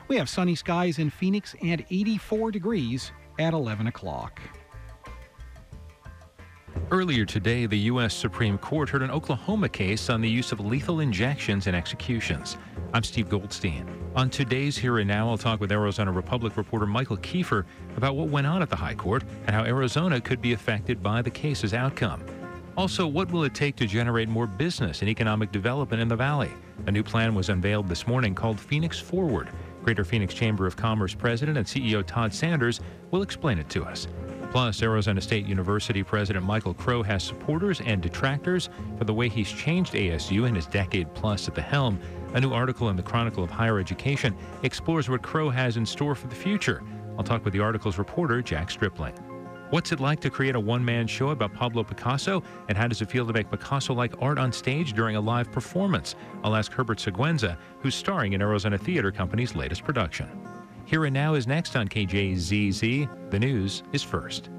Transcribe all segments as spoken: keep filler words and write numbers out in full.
We have sunny skies in Phoenix and eighty-four degrees at eleven o'clock. Earlier today, the U S Supreme Court heard an Oklahoma case on the use of lethal injections in executions. I'm Steve Goldstein. On today's Here and Now, I'll talk with Arizona Republic reporter Michael Kiefer about what went on at the High Court and how Arizona could be affected by the case's outcome. Also, what will it take to generate more business and economic development in the Valley? A new plan was unveiled this morning called Phoenix Forward. Greater Phoenix Chamber of Commerce President and C E O Todd Sanders will explain it to us. Plus, Arizona State University President Michael Crow has supporters and detractors for the way he's changed A S U in his decade plus at the helm. A new article in the Chronicle of Higher Education explores what Crow has in store for the future. I'll talk with the article's reporter, Jack Stripling. What's it like to create a one-man show about Pablo Picasso, and how does it feel to make Picasso-like art on stage during a live performance? I'll ask Herbert Seguenza, who's starring in Arizona Theater Company's latest production. Here and Now is next on K J Z Z. The news is first.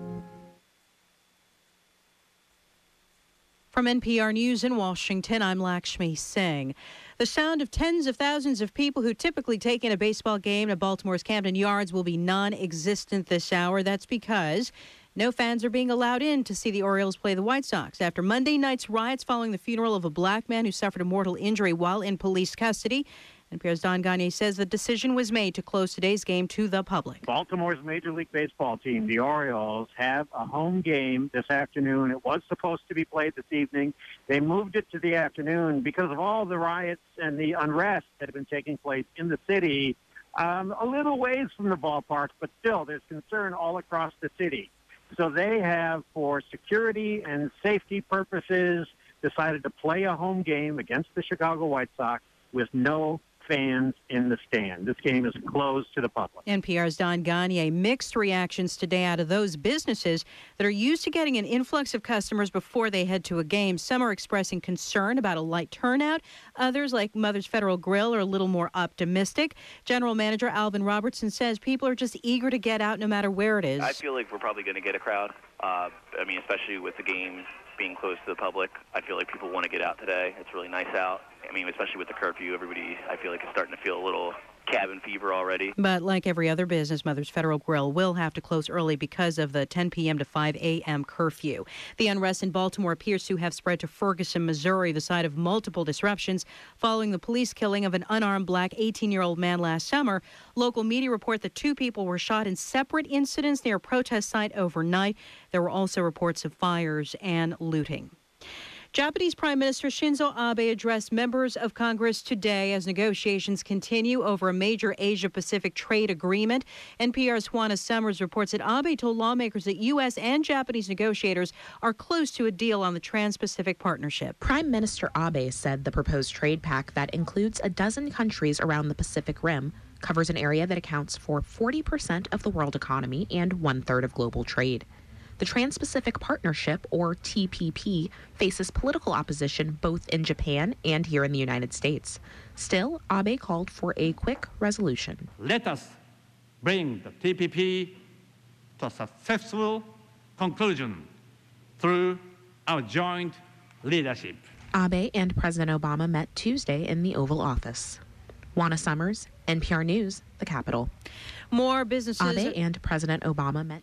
From N P R News in Washington, I'm Lakshmi Singh. The sound of tens of thousands of people who typically take in a baseball game at Baltimore's Camden Yards will be non-existent this hour. That's because no fans are being allowed in to see the Orioles play the White Sox after Monday night's riots following the funeral of a black man who suffered a mortal injury while in police custody. N P R's Don Gagné says the decision was made to close today's game to the public. Baltimore's Major League Baseball team, the Orioles, have a home game this afternoon. It was supposed to be played this evening. They moved it to the afternoon because of all the riots and the unrest that have been taking place in the city, um, a little ways from the ballpark, but still there's concern all across the city. So they have, for security and safety purposes, decided to play a home game against the Chicago White Sox with no fans in the stand. This game is closed to the public. N P R's Don Gagné. Mixed reactions today out of those businesses that are used to getting an influx of customers before they head to a game. Some are expressing concern about a light turnout. Others, like Mother's Federal Grill, are a little more optimistic. General Manager Alvin Robertson says people are just eager to get out no matter where it is. I feel like we're probably going to get a crowd. Uh, I mean, especially with the games being closed to the public. I feel like people want to get out today. It's really nice out. I mean, especially with the curfew, everybody, I feel like, is starting to feel a little cabin fever already. But like every other business, Mother's Federal Grill will have to close early because of the ten p.m. to five a.m. curfew. The unrest in Baltimore appears to have spread to Ferguson, Missouri, the site of multiple disruptions following the police killing of an unarmed black eighteen-year-old man last summer. Local media report that two people were shot in separate incidents near a protest site overnight. There were also reports of fires and looting. Japanese Prime Minister Shinzo Abe addressed members of Congress today as negotiations continue over a major Asia-Pacific trade agreement. N P R's Juana Summers reports that Abe told lawmakers that U S and Japanese negotiators are close to a deal on the Trans-Pacific Partnership. Prime Minister Abe said the proposed trade pact that includes a dozen countries around the Pacific Rim covers an area that accounts for forty percent of the world economy and one-third of global trade. The Trans-Pacific Partnership, or T P P, faces political opposition both in Japan and here in the United States. Still, Abe called for a quick resolution. Let us bring the T P P to a successful conclusion through our joint leadership. Abe and President Obama met Tuesday in the Oval Office. Juana Summers, N P R News, the Capitol. More businesses. Abe and President Obama met.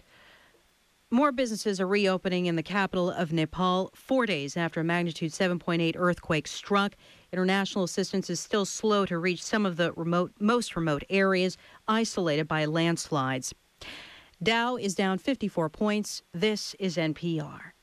More businesses are reopening in the capital of Nepal four days after a magnitude seven point eight earthquake struck. International assistance is still slow to reach some of the remote, most remote areas isolated by landslides. Dow is down fifty-four points. This is N P R.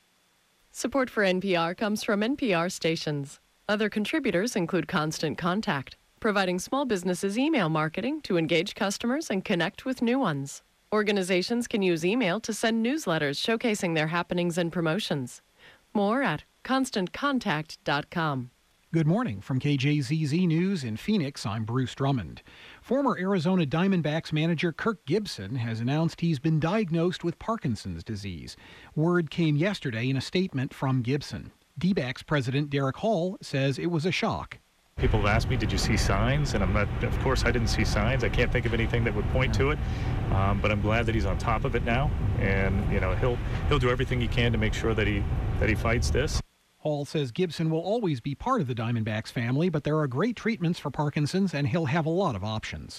Support for N P R comes from N P R stations. Other contributors include Constant Contact, providing small businesses email marketing to engage customers and connect with new ones. Organizations can use email to send newsletters showcasing their happenings and promotions. More at constant contact dot com. Good morning. From K J Z Z News in Phoenix, I'm Bruce Drummond. Former Arizona Diamondbacks manager Kirk Gibson has announced he's been diagnosed with Parkinson's disease. Word came yesterday in a statement from Gibson. D-backs president Derek Hall says it was a shock. People have asked me, did you see signs? And I'm not, of course, I didn't see signs. I can't think of anything that would point to it. Um, but I'm glad that he's on top of it now. And, you know, he'll he'll do everything he can to make sure that he that he fights this. Hall says Gibson will always be part of the Diamondbacks family, but there are great treatments for Parkinson's, and he'll have a lot of options.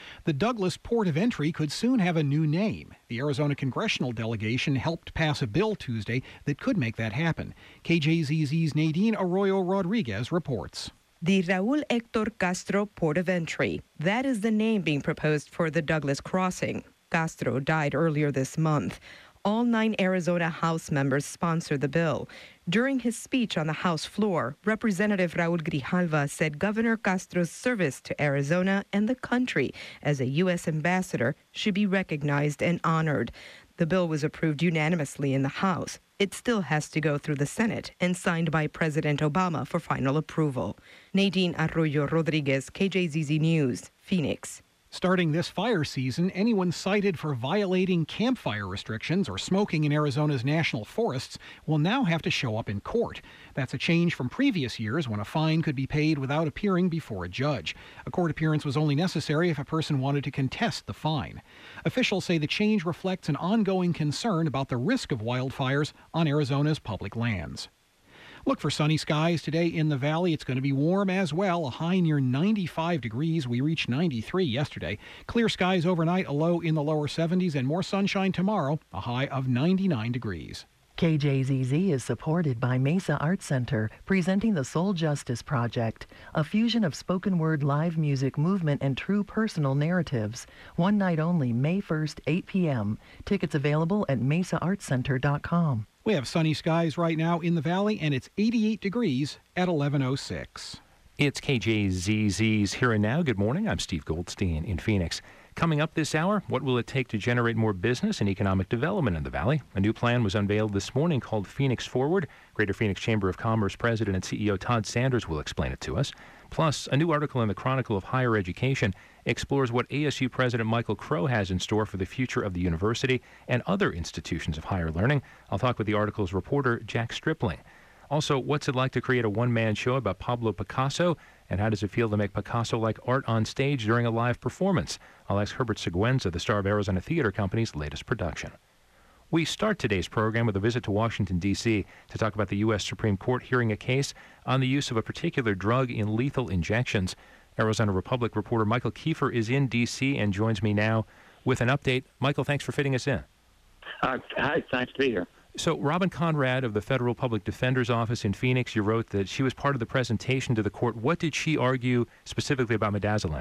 The Douglas Port of Entry could soon have a new name. The Arizona congressional delegation helped pass a bill Tuesday that could make that happen. K J Z Z's Nadine Arroyo Rodriguez reports. The Raul Hector Castro Port of Entry. That is the name being proposed for the Douglas crossing. Castro died earlier this month. All nine Arizona House members sponsored the bill. During his speech on the House floor, Representative Raul Grijalva said Governor Castro's service to Arizona and the country as a U S ambassador should be recognized and honored. The bill was approved unanimously in the House. It still has to go through the Senate and signed by President Obama for final approval. Nadine Arroyo Rodriguez, K J Z Z News, Phoenix. Starting this fire season, anyone cited for violating campfire restrictions or smoking in Arizona's national forests will now have to show up in court. That's a change from previous years when a fine could be paid without appearing before a judge. A court appearance was only necessary if a person wanted to contest the fine. Officials say the change reflects an ongoing concern about the risk of wildfires on Arizona's public lands. Look for sunny skies today in the valley. It's going to be warm as well, a high near ninety-five degrees. We reached ninety-three yesterday. Clear skies overnight, a low in the lower seventies, and more sunshine tomorrow, a high of ninety-nine degrees. K J Z Z is supported by Mesa Arts Center, presenting the Soul Justice Project, a fusion of spoken word live music movement and true personal narratives. One night only, May first, eight p.m. Tickets available at mesa arts center dot com. We have sunny skies right now in the valley, and it's eighty-eight degrees at eleven oh six. It's K J Z Z's Here and Now. Good morning. I'm Steve Goldstein in Phoenix. Coming up this hour, what will it take to generate more business and economic development in the valley? A new plan was unveiled this morning called Phoenix Forward. Greater Phoenix Chamber of Commerce President and C E O Todd Sanders will explain it to us. Plus, a new article in the Chronicle of Higher Education explores what A S U President Michael Crow has in store for the future of the university and other institutions of higher learning. I'll talk with the article's reporter, Jack Stripling. Also, what's it like to create a one-man show about Pablo Picasso, and how does it feel to make Picasso-like art on stage during a live performance? I'll ask Herbert Seguenza, the star of Arizona Theater Company's latest production. We start today's program with a visit to Washington, D C to talk about the U S Supreme Court hearing a case on the use of a particular drug in lethal injections. Arizona Republic reporter Michael Kiefer is in D C and joins me now with an update. Michael, thanks for fitting us in. Uh, hi, it's nice to be here. So Robin Conrad of the Federal Public Defender's Office in Phoenix, you wrote that she was part of the presentation to the court. What did she argue specifically about midazolam?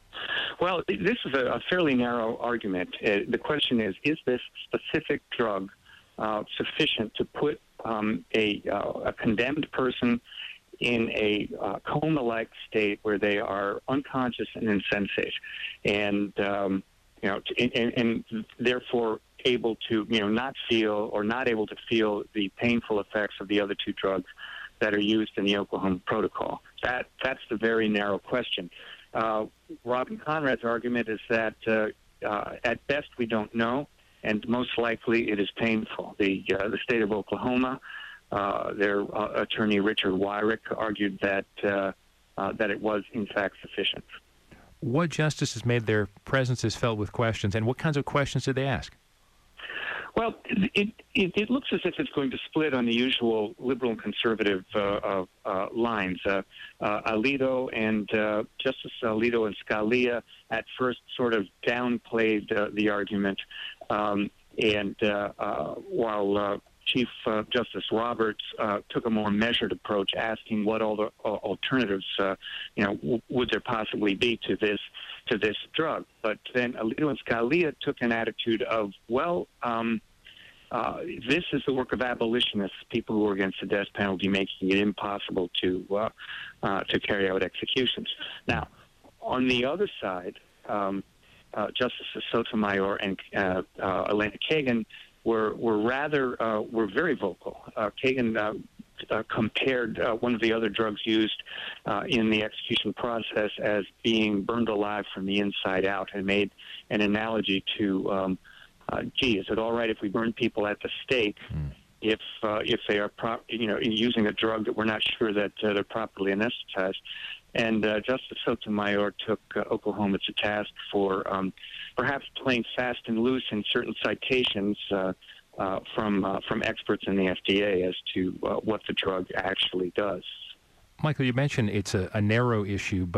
Well, this is a, a fairly narrow argument. Uh, the question is, is this specific drug uh, sufficient to put um, a, uh, a condemned person in a uh, coma-like state where they are unconscious and insensate, and um, you know, and, and, and therefore able to, you know, not feel or not able to feel the painful effects of the other two drugs that are used in the Oklahoma Protocol. That that's the very narrow question. Uh, Robin Conrad's argument is that uh, uh, at best we don't know, and most likely it is painful. The uh, the state of Oklahoma, uh, their uh, attorney Richard Wyrick argued that uh, uh, that it was in fact sufficient. What justices made their presences felt with questions, and what kinds of questions did they ask? Well, it, it, it looks as if it's going to split on the usual liberal and conservative uh, uh, uh, lines. Uh, uh, Alito and uh, Justice Alito and Scalia at first sort of downplayed uh, the argument, um, and uh, uh, while uh, Chief uh, Justice Roberts uh, took a more measured approach, asking what all the uh, alternatives, uh, you know, w- would there possibly be to this to this drug. But then Alito and Scalia took an attitude of, well, um, uh, this is the work of abolitionists, people who are against the death penalty, making it impossible to uh, uh, to carry out executions. Now, on the other side, um, uh, Justices Sotomayor and uh, uh, Elena Kagan were were rather uh, were very vocal. Uh, Kagan uh, uh, compared uh, one of the other drugs used uh, in the execution process as being burned alive from the inside out, and made an analogy to, um, uh, gee, is it all right if we burn people at the stake mm. if uh, if they are pro- you know using a drug that we're not sure that uh, they're properly anesthetized? And uh, Justice Sotomayor took uh, Oklahoma to task for um, perhaps playing fast and loose in certain citations uh, uh, from uh, from experts in the F D A as to uh, what the drug actually does. Michael, you mentioned it's a, a narrow issue, but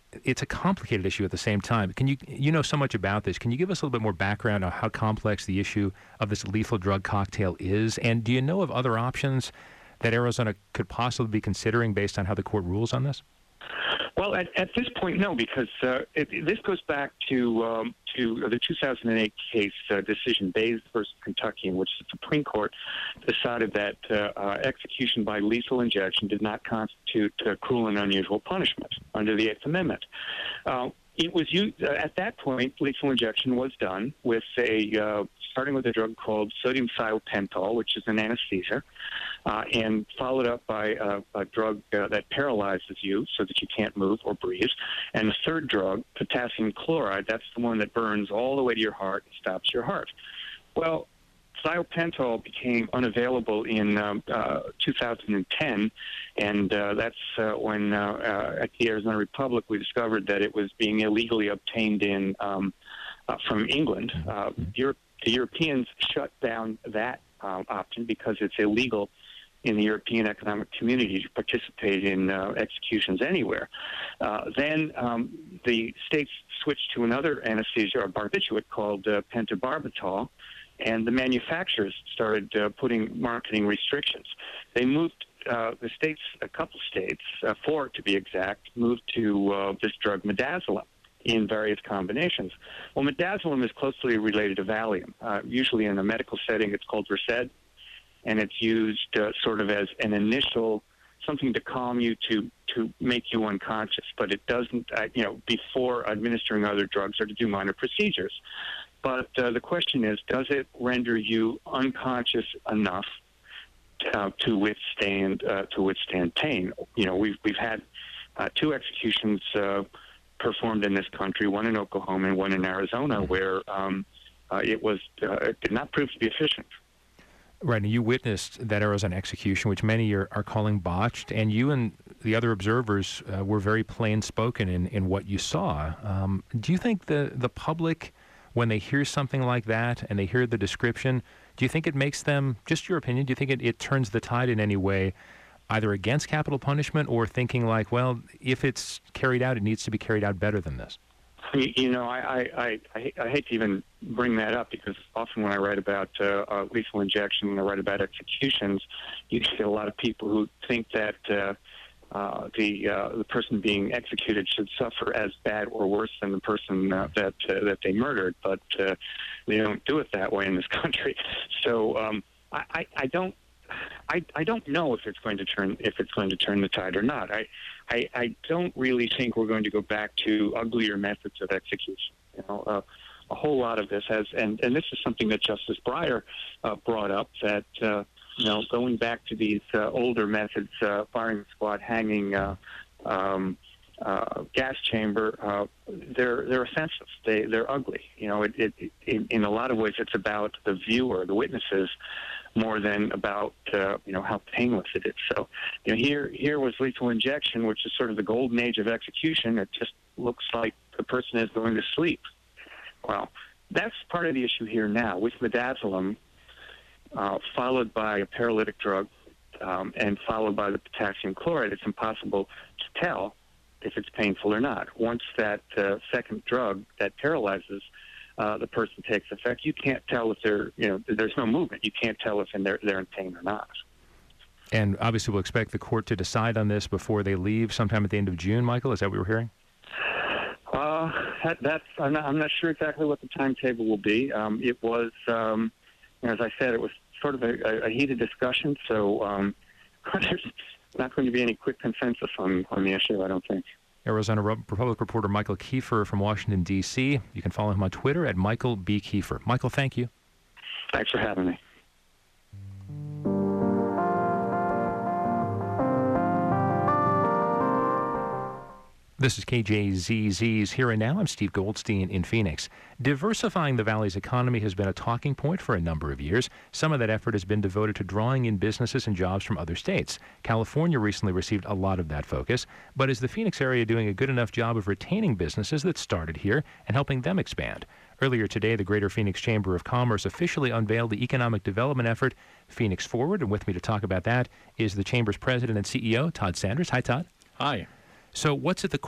it's a complicated issue at the same time. Can you you know so much about this? Can you give us a little bit more background on how complex the issue of this lethal drug cocktail is? And do you know of other options that Arizona could possibly be considering based on how the court rules on this? Well, at, at this point, no, because uh, it, this goes back to um, to the two thousand eight case uh, decision, Bays versus Kentucky, in which the Supreme Court decided that uh, uh, execution by lethal injection did not constitute uh, cruel and unusual punishment under the Eighth Amendment. Uh, it was used, uh, at that point, lethal injection was done with a uh, starting with a drug called sodium thiopental, which is an anesthesia, uh, and followed up by a, a drug uh, that paralyzes you so that you can't move or breathe. And the third drug, potassium chloride, that's the one that burns all the way to your heart and stops your heart. Well, thiopental became unavailable in um, uh, two thousand ten, and uh, that's uh, when uh, uh, at the Arizona Republic we discovered that it was being illegally obtained in um, uh, from England. Uh, Europe The Europeans shut down that um, option because it's illegal in the European Economic Community to participate in uh, executions anywhere. Uh, then um, the states switched to another anesthesia or barbiturate called uh, pentobarbital, and the manufacturers started uh, putting marketing restrictions. They moved, uh, the states, a couple states, uh, four to be exact, moved to uh, this drug midazolam in various combinations. Well, midazolam is closely related to Valium. Uh, usually in a medical setting, it's called Versed, and it's used uh, sort of as an initial something to calm you, to to make you unconscious, but it doesn't, uh, you know, before administering other drugs or to do minor procedures. But uh, the question is, does it render you unconscious enough uh, to withstand uh, to withstand pain? You know, we've we've had uh, two executions Uh, performed in this country, one in Oklahoma and one in Arizona, where um, uh, it was uh, it did not prove to be efficient. Right, and you witnessed that Arizona execution, which many are, are calling botched, and you and the other observers uh, were very plain-spoken in, in what you saw. Um, do you think the, the public, when they hear something like that and they hear the description, do you think it makes them, just your opinion, do you think it, it turns the tide in any way, either against capital punishment or thinking like, well, if it's carried out, it needs to be carried out better than this? You, you know, I, I, I, I hate to even bring that up because often when I write about uh, uh, lethal injection, when I write about executions, you get a lot of people who think that uh, uh, the uh, the person being executed should suffer as bad or worse than the person uh, that uh, that they murdered, but uh, they don't do it that way in this country. So um, I, I, I don't. I, I don't know if it's going to turn if it's going to turn the tide or not. I, I I don't really think we're going to go back to uglier methods of execution. You know, uh, a whole lot of this has, and, and this is something that Justice Breyer uh, brought up, that uh, you know, going back to these uh, older methods, uh, firing squad, hanging, uh, um, uh, gas chamber, uh, they're they're offensive. They they're ugly. You know, it, it, it in, in a lot of ways, it's about the viewer, the witnesses, more than about uh, you know, how painless it is. So, you know, here here was lethal injection, which is sort of the golden age of execution. It just looks like the person is going to sleep. Well, that's part of the issue here now with midazolam, uh, followed by a paralytic drug, um, and followed by the potassium chloride. It's impossible to tell if it's painful or not. Once that uh, second drug that paralyzes Uh, the person takes effect, you can't tell if they're, you know, there's no movement. You can't tell if they're, they're in pain or not. And obviously we'll expect the court to decide on this before they leave sometime at the end of June, Michael? Is that what we're hearing? Uh, that, that's, I'm not, I'm not sure exactly what the timetable will be. Um, it was, um, as I said, it was sort of a, a heated discussion, so um, there's not going to be any quick consensus on, on the issue, I don't think. Arizona Republic reporter Michael Kiefer from Washington, D C You can follow him on Twitter at Michael B. Kiefer. Michael, thank you. Thanks for having me. This is K J Z Z's Here and Now. I'm Steve Goldstein in Phoenix. Diversifying the valley's economy has been a talking point for a number of years. Some of that effort has been devoted to drawing in businesses and jobs from other states. California recently received a lot of that focus. But is the Phoenix area doing a good enough job of retaining businesses that started here and helping them expand? Earlier today, the Greater Phoenix Chamber of Commerce officially unveiled the economic development effort, Phoenix Forward. And with me to talk about that is the Chamber's president and C E O, Todd Sanders. Hi, Todd. Hi. So what's at the core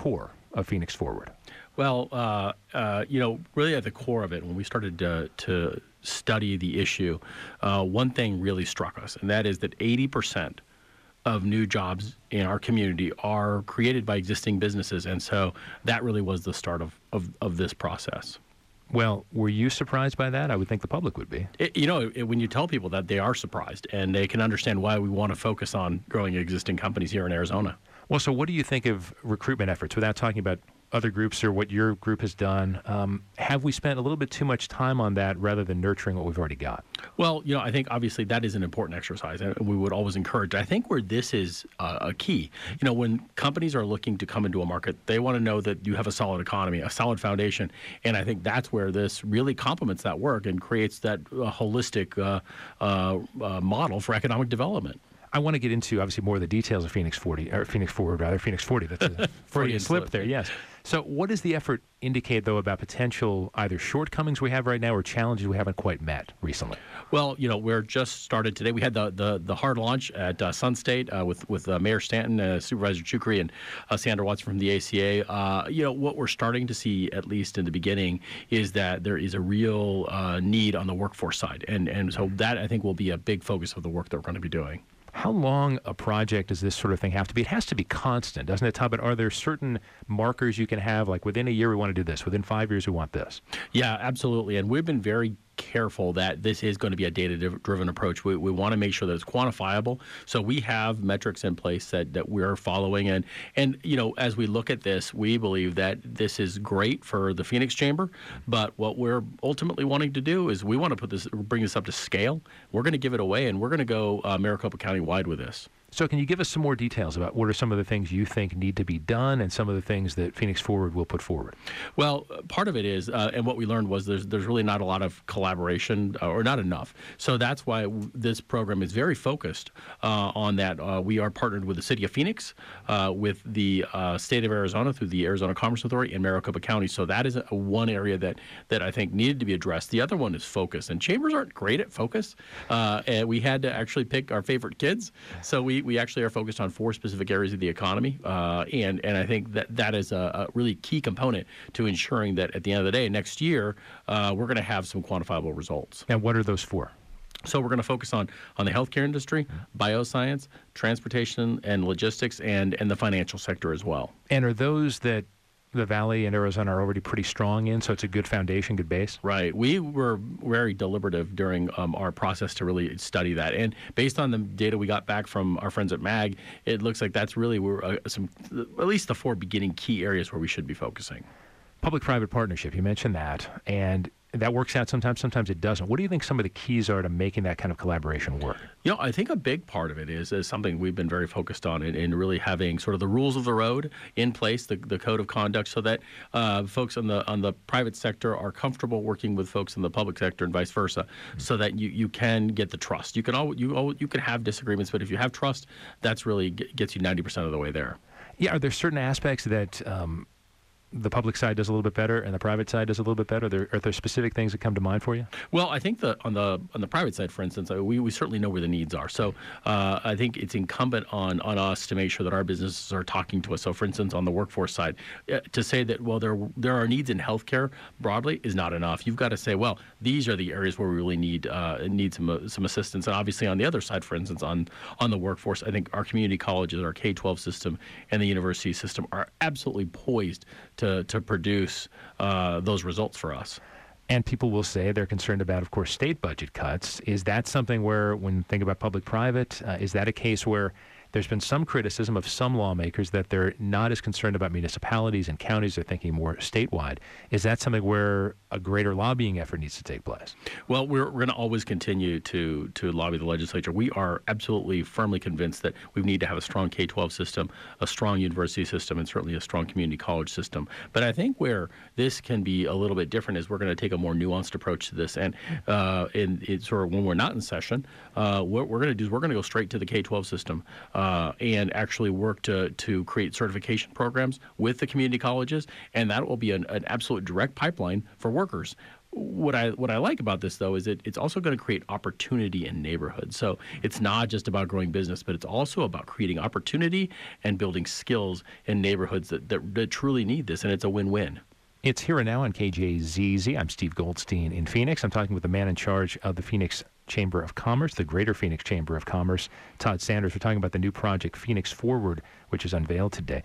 of Phoenix Forward? Well, uh, uh, you know, really at the core of it, when we started to, to study the issue, uh, one thing really struck us, and that is that eighty percent of new jobs in our community are created by existing businesses. And so that really was the start of, of, of this process. Well, were you surprised by that? I would think the public would be. It, you know, it, when you tell people that, they are surprised, and they can understand why we want to focus on growing existing companies here in Arizona. Well, so what do you think of recruitment efforts, without talking about other groups or what your group has done? Um, have we spent a little bit too much time on that rather than nurturing what we've already got? Well, you know, I think obviously that is an important exercise, and we would always encourage. I think where this is uh, a key, you know, when companies are looking to come into a market, they want to know that you have a solid economy, a solid foundation, and I think that's where this really complements that work and creates that uh, holistic uh, uh, uh, model for economic development. I want to get into, obviously, more of the details of Phoenix forty, or Phoenix Forward, rather, Phoenix forty. That's a Freudian slip there, yes. So what does the effort indicate, though, about potential either shortcomings we have right now or challenges we haven't quite met recently? Well, you know, we're just started today. We had the the, the hard launch at uh, Sun State uh, with, with uh, Mayor Stanton, uh, Supervisor Chukri, and uh, Sandra Watson from the A C A. Uh, you know, what we're starting to see, at least in the beginning, is that there is a real uh, need on the workforce side. And, and so that, I think, will be a big focus of the work that we're going to be doing. How long a project does this sort of thing have to be? It has to be constant, doesn't it, Tom? But are there certain markers you can have, like within a year we want to do this, within five years we want this? Yeah, absolutely. And we've been very careful that this is going to be a data-driven approach. We, we want to make sure that it's quantifiable. So we have metrics in place that, that we're following. And, and, you know, as we look at this, we believe that this is great for the Phoenix Chamber. But what we're ultimately wanting to do is we want to put this, bring this up to scale. We're going to give it away, and we're going to go uh, Maricopa County-wide with this. So can you give us some more details about what are some of the things you think need to be done and some of the things that Phoenix Forward will put forward? Well, part of it is, uh, and what we learned was there's there's really not a lot of collaboration uh, or not enough. So that's why w- this program is very focused uh, on that. Uh, we are partnered with the City of Phoenix, uh, with the uh, state of Arizona through the Arizona Commerce Authority and Maricopa County. So that is a, a one area that, that I think needed to be addressed. The other one is focus. And chambers aren't great at focus. Uh, and we had to actually pick our favorite kids. So we, we actually are focused on four specific areas of the economy. Uh, and, and I think that that is a, a really key component to ensuring that at the end of the day, next year, uh, we're going to have some quantifiable results. And what are those for? So we're going to focus on, on the healthcare industry, bioscience, transportation and logistics, and, and the financial sector as well. And are those that the Valley and Arizona are already pretty strong in, so it's a good foundation, good base? Right. We were very deliberative during um, our process to really study that. And based on the data we got back from our friends at MAG, it looks like that's really where, uh, some, at least the four beginning key areas where we should be focusing. Public-private partnership, you mentioned that, and that works out sometimes, sometimes it doesn't. What do you think some of the keys are to making that kind of collaboration work? You know, I think a big part of it is, is something we've been very focused on in, in really having sort of the rules of the road in place, the, the code of conduct, so that uh, folks on the on the private sector are comfortable working with folks in the public sector and vice versa, mm-hmm. so that you, you can get the trust. You can all, you all, you can have disagreements, but if you have trust, that's really gets you ninety percent of the way there. Yeah, are there certain aspects that um, the public side does a little bit better and the private side does a little bit better? Are there, are there specific things that come to mind for you? Well, I think the on the on the private side, for instance, we, we certainly know where the needs are. So uh, I think it's incumbent on, on us to make sure that our businesses are talking to us. So, for instance, on the workforce side, uh, to say that, well, there there are needs in healthcare broadly is not enough. You've got to say, well, these are the areas where we really need uh, need some uh, some assistance. And obviously, on the other side, for instance, on on the workforce, I think our community colleges, our K twelve system, and the university system are absolutely poised to to produce Uh, those results for us. And people will say they're concerned about, of course, state budget cuts. Is that something where, when think about public-private, uh, is that a case where there's been some criticism of some lawmakers that they're not as concerned about municipalities and counties, they're thinking more statewide? Is that something where a greater lobbying effort needs to take place? Well, we're, we're going to always continue to to lobby the legislature. We are absolutely firmly convinced that we need to have a strong K twelve system, a strong university system, and certainly a strong community college system. But I think where this can be a little bit different is we're going to take a more nuanced approach to this. And uh, in, in sort of when we're not in session, uh, what we're going to do is we're going to go straight to the K twelve system. Uh, and actually work to, to create certification programs with the community colleges, and that will be an, an absolute direct pipeline for workers. What I what I like about this, though, is it, it's also going to create opportunity in neighborhoods. So it's not just about growing business, but it's also about creating opportunity and building skills in neighborhoods that, that, that truly need this, and it's a win-win. It's Here and Now on K J Z Z. I'm Steve Goldstein in Phoenix. I'm talking with the man in charge of the Phoenix Chamber of Commerce, the Greater Phoenix Chamber of Commerce, Todd Sanders. We're talking about the new project, Phoenix Forward, which is unveiled today.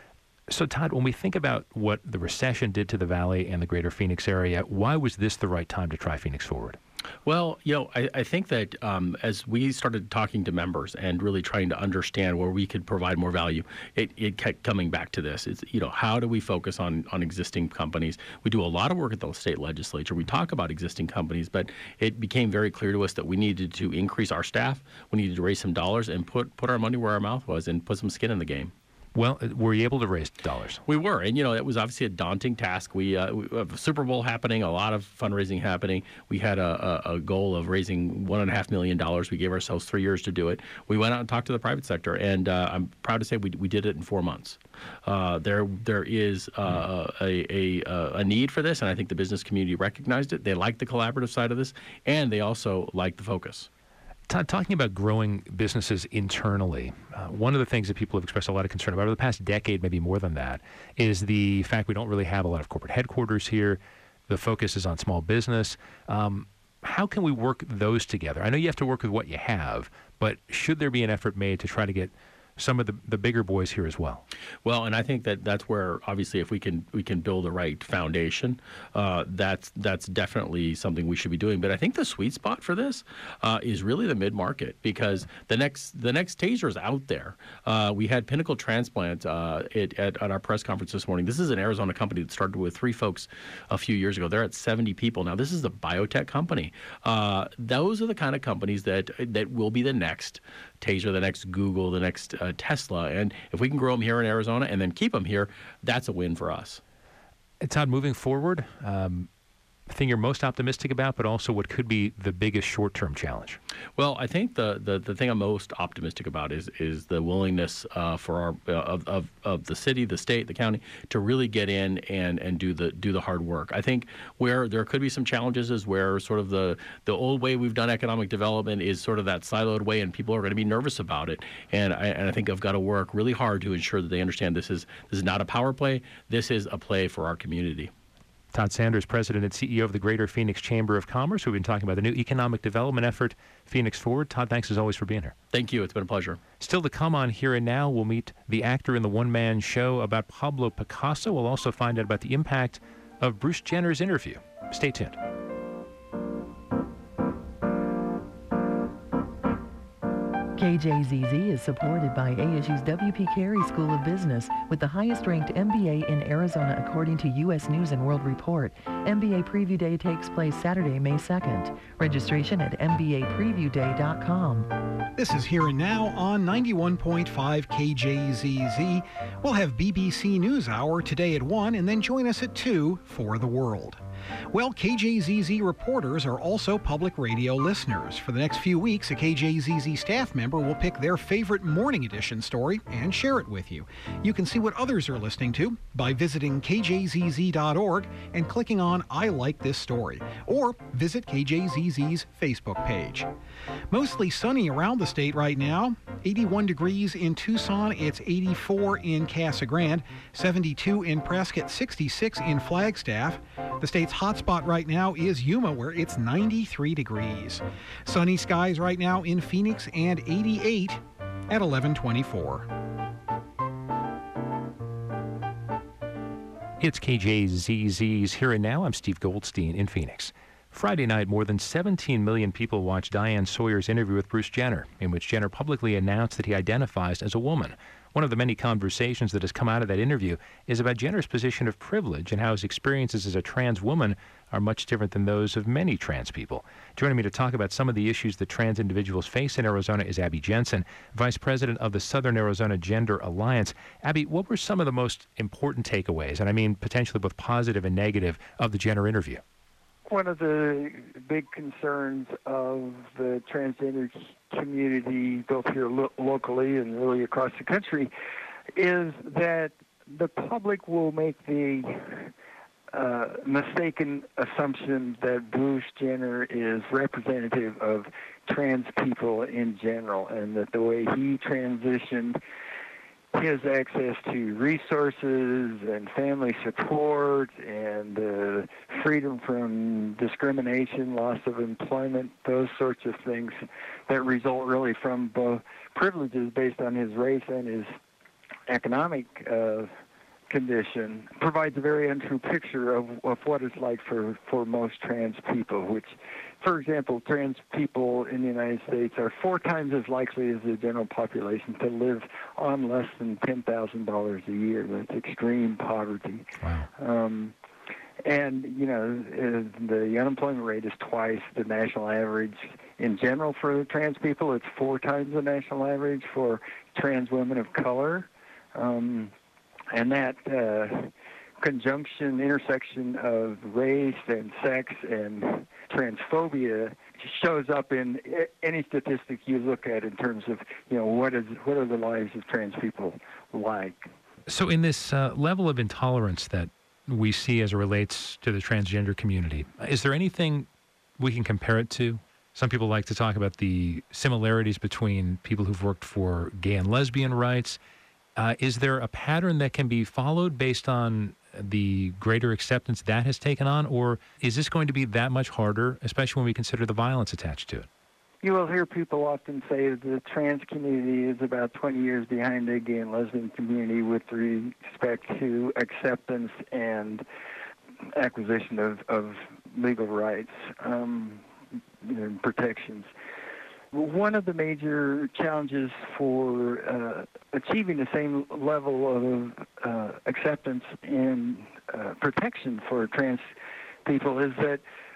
So, Todd, when we think about what the recession did to the Valley and the Greater Phoenix area, why was this the right time to try Phoenix Forward? Well, you know, I, I think that um, as we started talking to members and really trying to understand where we could provide more value, it, it kept coming back to this. It's, you know, how do we focus on, on existing companies? We do a lot of work at the state legislature. We talk about existing companies, but it became very clear to us that we needed to increase our staff. We needed to raise some dollars and put, put our money where our mouth was and put some skin in the game. Well, were you able to raise dollars? We were, and you know, it was obviously a daunting task. We, uh, we have a Super Bowl happening, a lot of fundraising happening. We had a, a, a goal of raising one and a half million dollars. We gave ourselves three years to do it. We went out and talked to the private sector, and uh, I'm proud to say we we did it in four months. Uh, there there is uh, a, a a need for this, and I think the business community recognized it. They like the collaborative side of this, and they also like the focus. Todd, talking about growing businesses internally, uh, one of the things that people have expressed a lot of concern about over the past decade, maybe more than that, is the fact we don't really have a lot of corporate headquarters here. The focus is on small business. Um, how can we work those together? I know you have to work with what you have, but should there be an effort made to try to get some of the, the bigger boys here as well? Well, and I think that that's where, obviously, if we can we can build the right foundation, uh, that's that's definitely something we should be doing. But I think the sweet spot for this uh, is really the mid-market, because the next the next Taser is out there. Uh, we had Pinnacle Transplant uh, it, at, at our press conference this morning. This is an Arizona company that started with three folks a few years ago. They're at seventy people now. This is the biotech company. Uh, those are the kind of companies that that will be the next Taser, the next Google, the next uh, Tesla. And if we can grow them here in Arizona and then keep them here, that's a win for us. Todd, moving forward, um, the thing you're most optimistic about, but also what could be the biggest short-term challenge? Well, I think the, the, the thing I'm most optimistic about is is the willingness uh, for our uh, of, of of the city, the state, the county to really get in and, and do the do the hard work. I think where there could be some challenges is where sort of the the old way we've done economic development is sort of that siloed way, and people are going to be nervous about it. And I, and I think I've got to work really hard to ensure that they understand this is this is not a power play. This is a play for our community. Todd Sanders, President and C E O of the Greater Phoenix Chamber of Commerce. We've been talking about the new economic development effort, Phoenix Forward. Todd, thanks as always for being here. Thank you. It's been a pleasure. Still to come on Here and Now, we'll meet the actor in the one-man show about Pablo Picasso. We'll also find out about the impact of Bruce Jenner's interview. Stay tuned. K J Z Z is supported by A S U's W P Carey School of Business with the highest-ranked M B A in Arizona according to U S News and World Report. M B A Preview Day takes place Saturday, May second. Registration at m b a preview day dot com. This is Here and Now on ninety-one point five K J Z Z. We'll have B B C NewsHour today at one, and then join us at two for The World. Well, K J Z Z reporters are also public radio listeners. For the next few weeks, a K J Z Z staff member will pick their favorite morning edition story and share it with you. You can see what others are listening to by visiting k j z z dot org and clicking on I Like This Story, or visit K J Z Z's Facebook page. Mostly sunny around the state right now. eighty-one degrees in Tucson, it's eighty-four in Casa Grande, seventy-two in Prescott, sixty-six in Flagstaff. The state's hotspot right now is Yuma, where it's ninety-three degrees. Sunny skies right now in Phoenix, and eighty-eight at eleven twenty-four. It's K J Z Z's Here and Now. I'm Steve Goldstein in Phoenix. Friday night, more than seventeen million people watched Diane Sawyer's interview with Bruce Jenner, in which Jenner publicly announced that he identifies as a woman. One of the many conversations that has come out of that interview is about Jenner's position of privilege and how his experiences as a trans woman are much different than those of many trans people. Joining me to talk about some of the issues that trans individuals face in Arizona is Abby Jensen, Vice President of the Southern Arizona Gender Alliance. Abby, what were some of the most important takeaways, and I mean potentially both positive and negative, of the Jenner interview? One of the big concerns of the transgender community, both here lo- locally and really across the country, is that the public will make the uh, mistaken assumption that Bruce Jenner is representative of trans people in general, and that the way he transitioned his access to resources and family support and uh, freedom from discrimination, loss of employment, those sorts of things that result really from both privileges based on his race and his economic uh, condition, provides a very untrue picture of, of what it's like for, for most trans people, which, for example, trans people in the United States are four times as likely as the general population to live on less than ten thousand dollars a year. That's extreme poverty. Wow. Um, and, you know, uh, the unemployment rate is twice the national average in general for trans people. It's four times the national average for trans women of color. Um, and that uh, conjunction, intersection of race and sex and transphobia shows up in any statistic you look at in terms of, you know, what is what are the lives of trans people like. So in this uh, level of intolerance that we see as it relates to the transgender community, is there anything we can compare it to? Some people like to talk about the similarities between people who've worked for gay and lesbian rights. Uh, is there a pattern that can be followed based on the greater acceptance that has taken on, or is this going to be that much harder, especially when we consider the violence attached to it? You will hear people often say that the trans community is about twenty years behind the gay and lesbian community with respect to acceptance and acquisition of, of legal rights um, and protections. One of the major challenges for uh, achieving the same level of uh, acceptance and uh, protection for trans people is that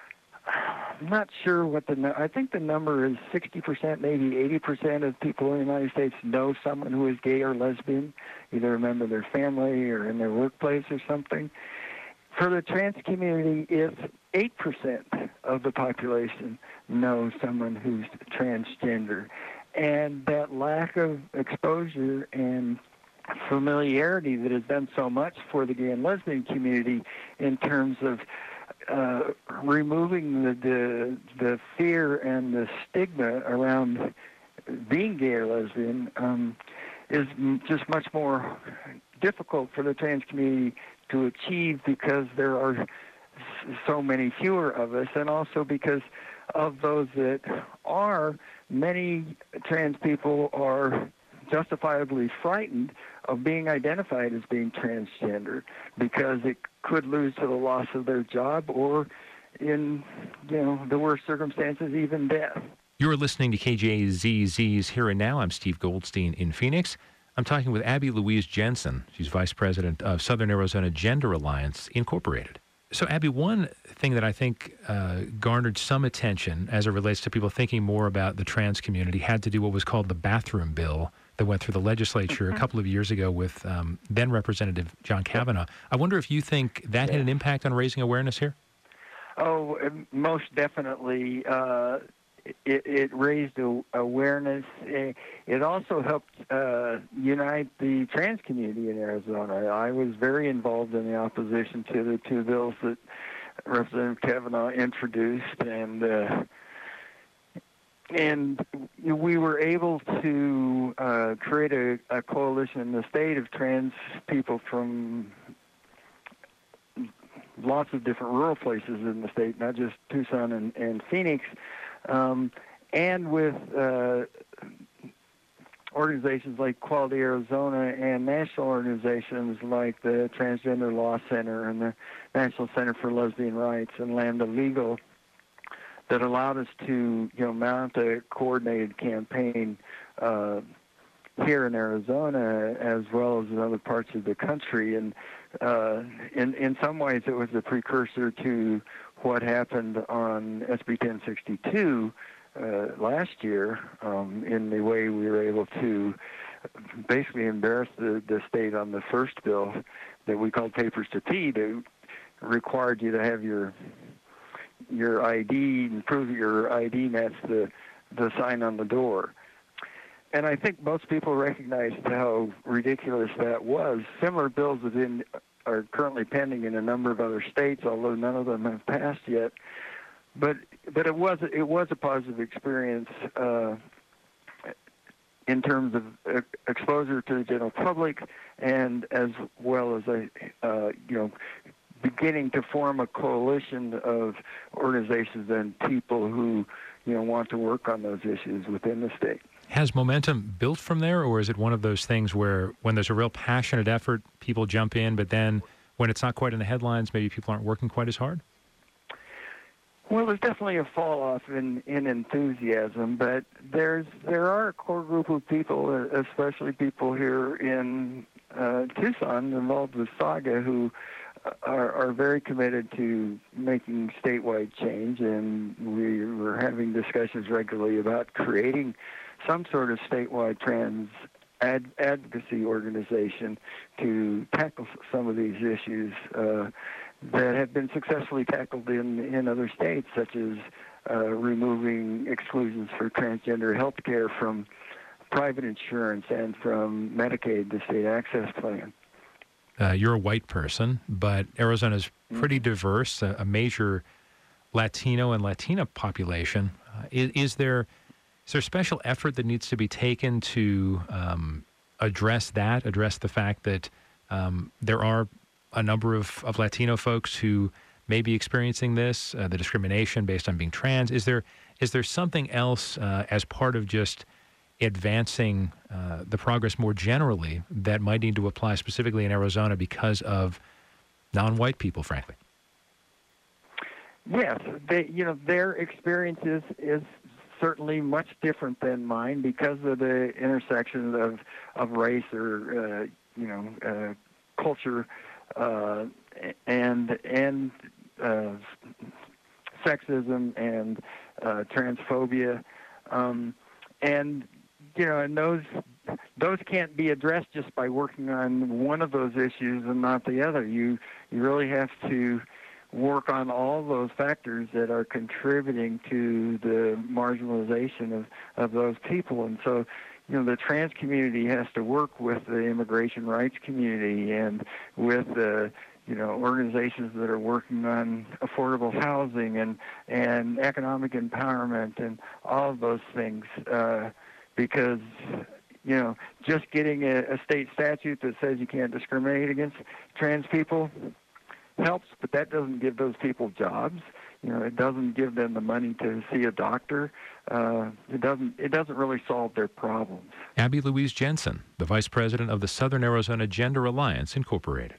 I'm not sure what the, I think the number is sixty percent, maybe eighty percent of people in the United States know someone who is gay or lesbian, either a member of their family or in their workplace or something. For the trans community, it's eight percent of the population know someone who's transgender. And that lack of exposure and familiarity that has done so much for the gay and lesbian community in terms of uh, removing the, the the fear and the stigma around being gay or lesbian um, is just much more difficult for the trans community to achieve because there are so many fewer of us, and also because of those that are, many trans people are justifiably frightened of being identified as being transgender because it could lose to the loss of their job or, in you know the worst circumstances, even death. You're listening to K J Z Z's Here and Now. I'm Steve Goldstein in Phoenix. I'm talking with Abby Louise Jensen. She's Vice President of Southern Arizona Gender Alliance, Incorporated. So, Abby, one thing that I think uh, garnered some attention as it relates to people thinking more about the trans community had to do what was called the bathroom bill that went through the legislature mm-hmm. a couple of years ago with um, then Representative John Kavanaugh. I wonder if you think that yeah. had an impact on raising awareness here? Oh, most definitely. Uh, it, it raised awareness. It also helped uh, unite the trans community in Arizona. I was very involved in the opposition to the two bills that Representative Kavanaugh introduced, and uh, and we were able to uh, create a, a coalition in the state of trans people from lots of different rural places in the state, not just Tucson and, and Phoenix, um, and with uh, organizations like Quality Arizona and national organizations like the Transgender Law Center and the National Center for Lesbian Rights and Lambda Legal, that allowed us to, you know, mount a coordinated campaign uh, here in Arizona as well as in other parts of the country. And uh, in in some ways, it was a precursor to what happened on S B ten sixty-two uh, last year, um, in the way we were able to basically embarrass the, the state on the first bill that we called Papers to Pee, that required you to have your your I D and prove your I D matched the the sign on the door. And I think most people recognized how ridiculous that was. Similar bills have been are currently pending in a number of other states, although none of them have passed yet. But but it was it was a positive experience uh, in terms of uh, exposure to the general public, and as well as a uh, you know beginning to form a coalition of organizations and people who you know want to work on those issues within the state. Has momentum built from there, or is it one of those things where when there's a real passionate effort, people jump in, but then when it's not quite in the headlines, maybe people aren't working quite as hard? Well, there's definitely a fall off in, in enthusiasm, but there's there are a core group of people, especially people here in uh, Tucson involved with Saga, who are, are very committed to making statewide change, and we were having discussions regularly about creating some sort of statewide trans ad- advocacy organization to tackle some of these issues uh, that have been successfully tackled in, in other states, such as uh, removing exclusions for transgender health care from private insurance and from Medicaid, the state access plan. Uh, you're a white person, but Arizona is pretty diverse, a, a major Latino and Latina population. Uh, is, is there is there special effort that needs to be taken to um, address that, address the fact that um, there are a number of, of Latino folks who may be experiencing this, uh, the discrimination based on being trans? Is there is there something else uh, as part of just advancing uh, the progress more generally that might need to apply specifically in Arizona because of non-white people, frankly? Yes, they, you know, their experience is, is certainly much different than mine because of the intersection of, of race or, uh, you know, uh, culture uh, and and uh, sexism and uh, transphobia. Um, and You know, and those those can't be addressed just by working on one of those issues and not the other. You you really have to work on all those factors that are contributing to the marginalization of, of those people. And so, you know, the trans community has to work with the immigration rights community and with the you know, organizations that are working on affordable housing and, and economic empowerment and all of those things. Uh, because, you know, just getting a, a state statute that says you can't discriminate against trans people helps, but that doesn't give those people jobs. You know, it doesn't give them the money to see a doctor. Uh, it doesn't. It doesn't really solve their problems. Abby Louise Jensen, the vice president of the Southern Arizona Gender Alliance, Incorporated.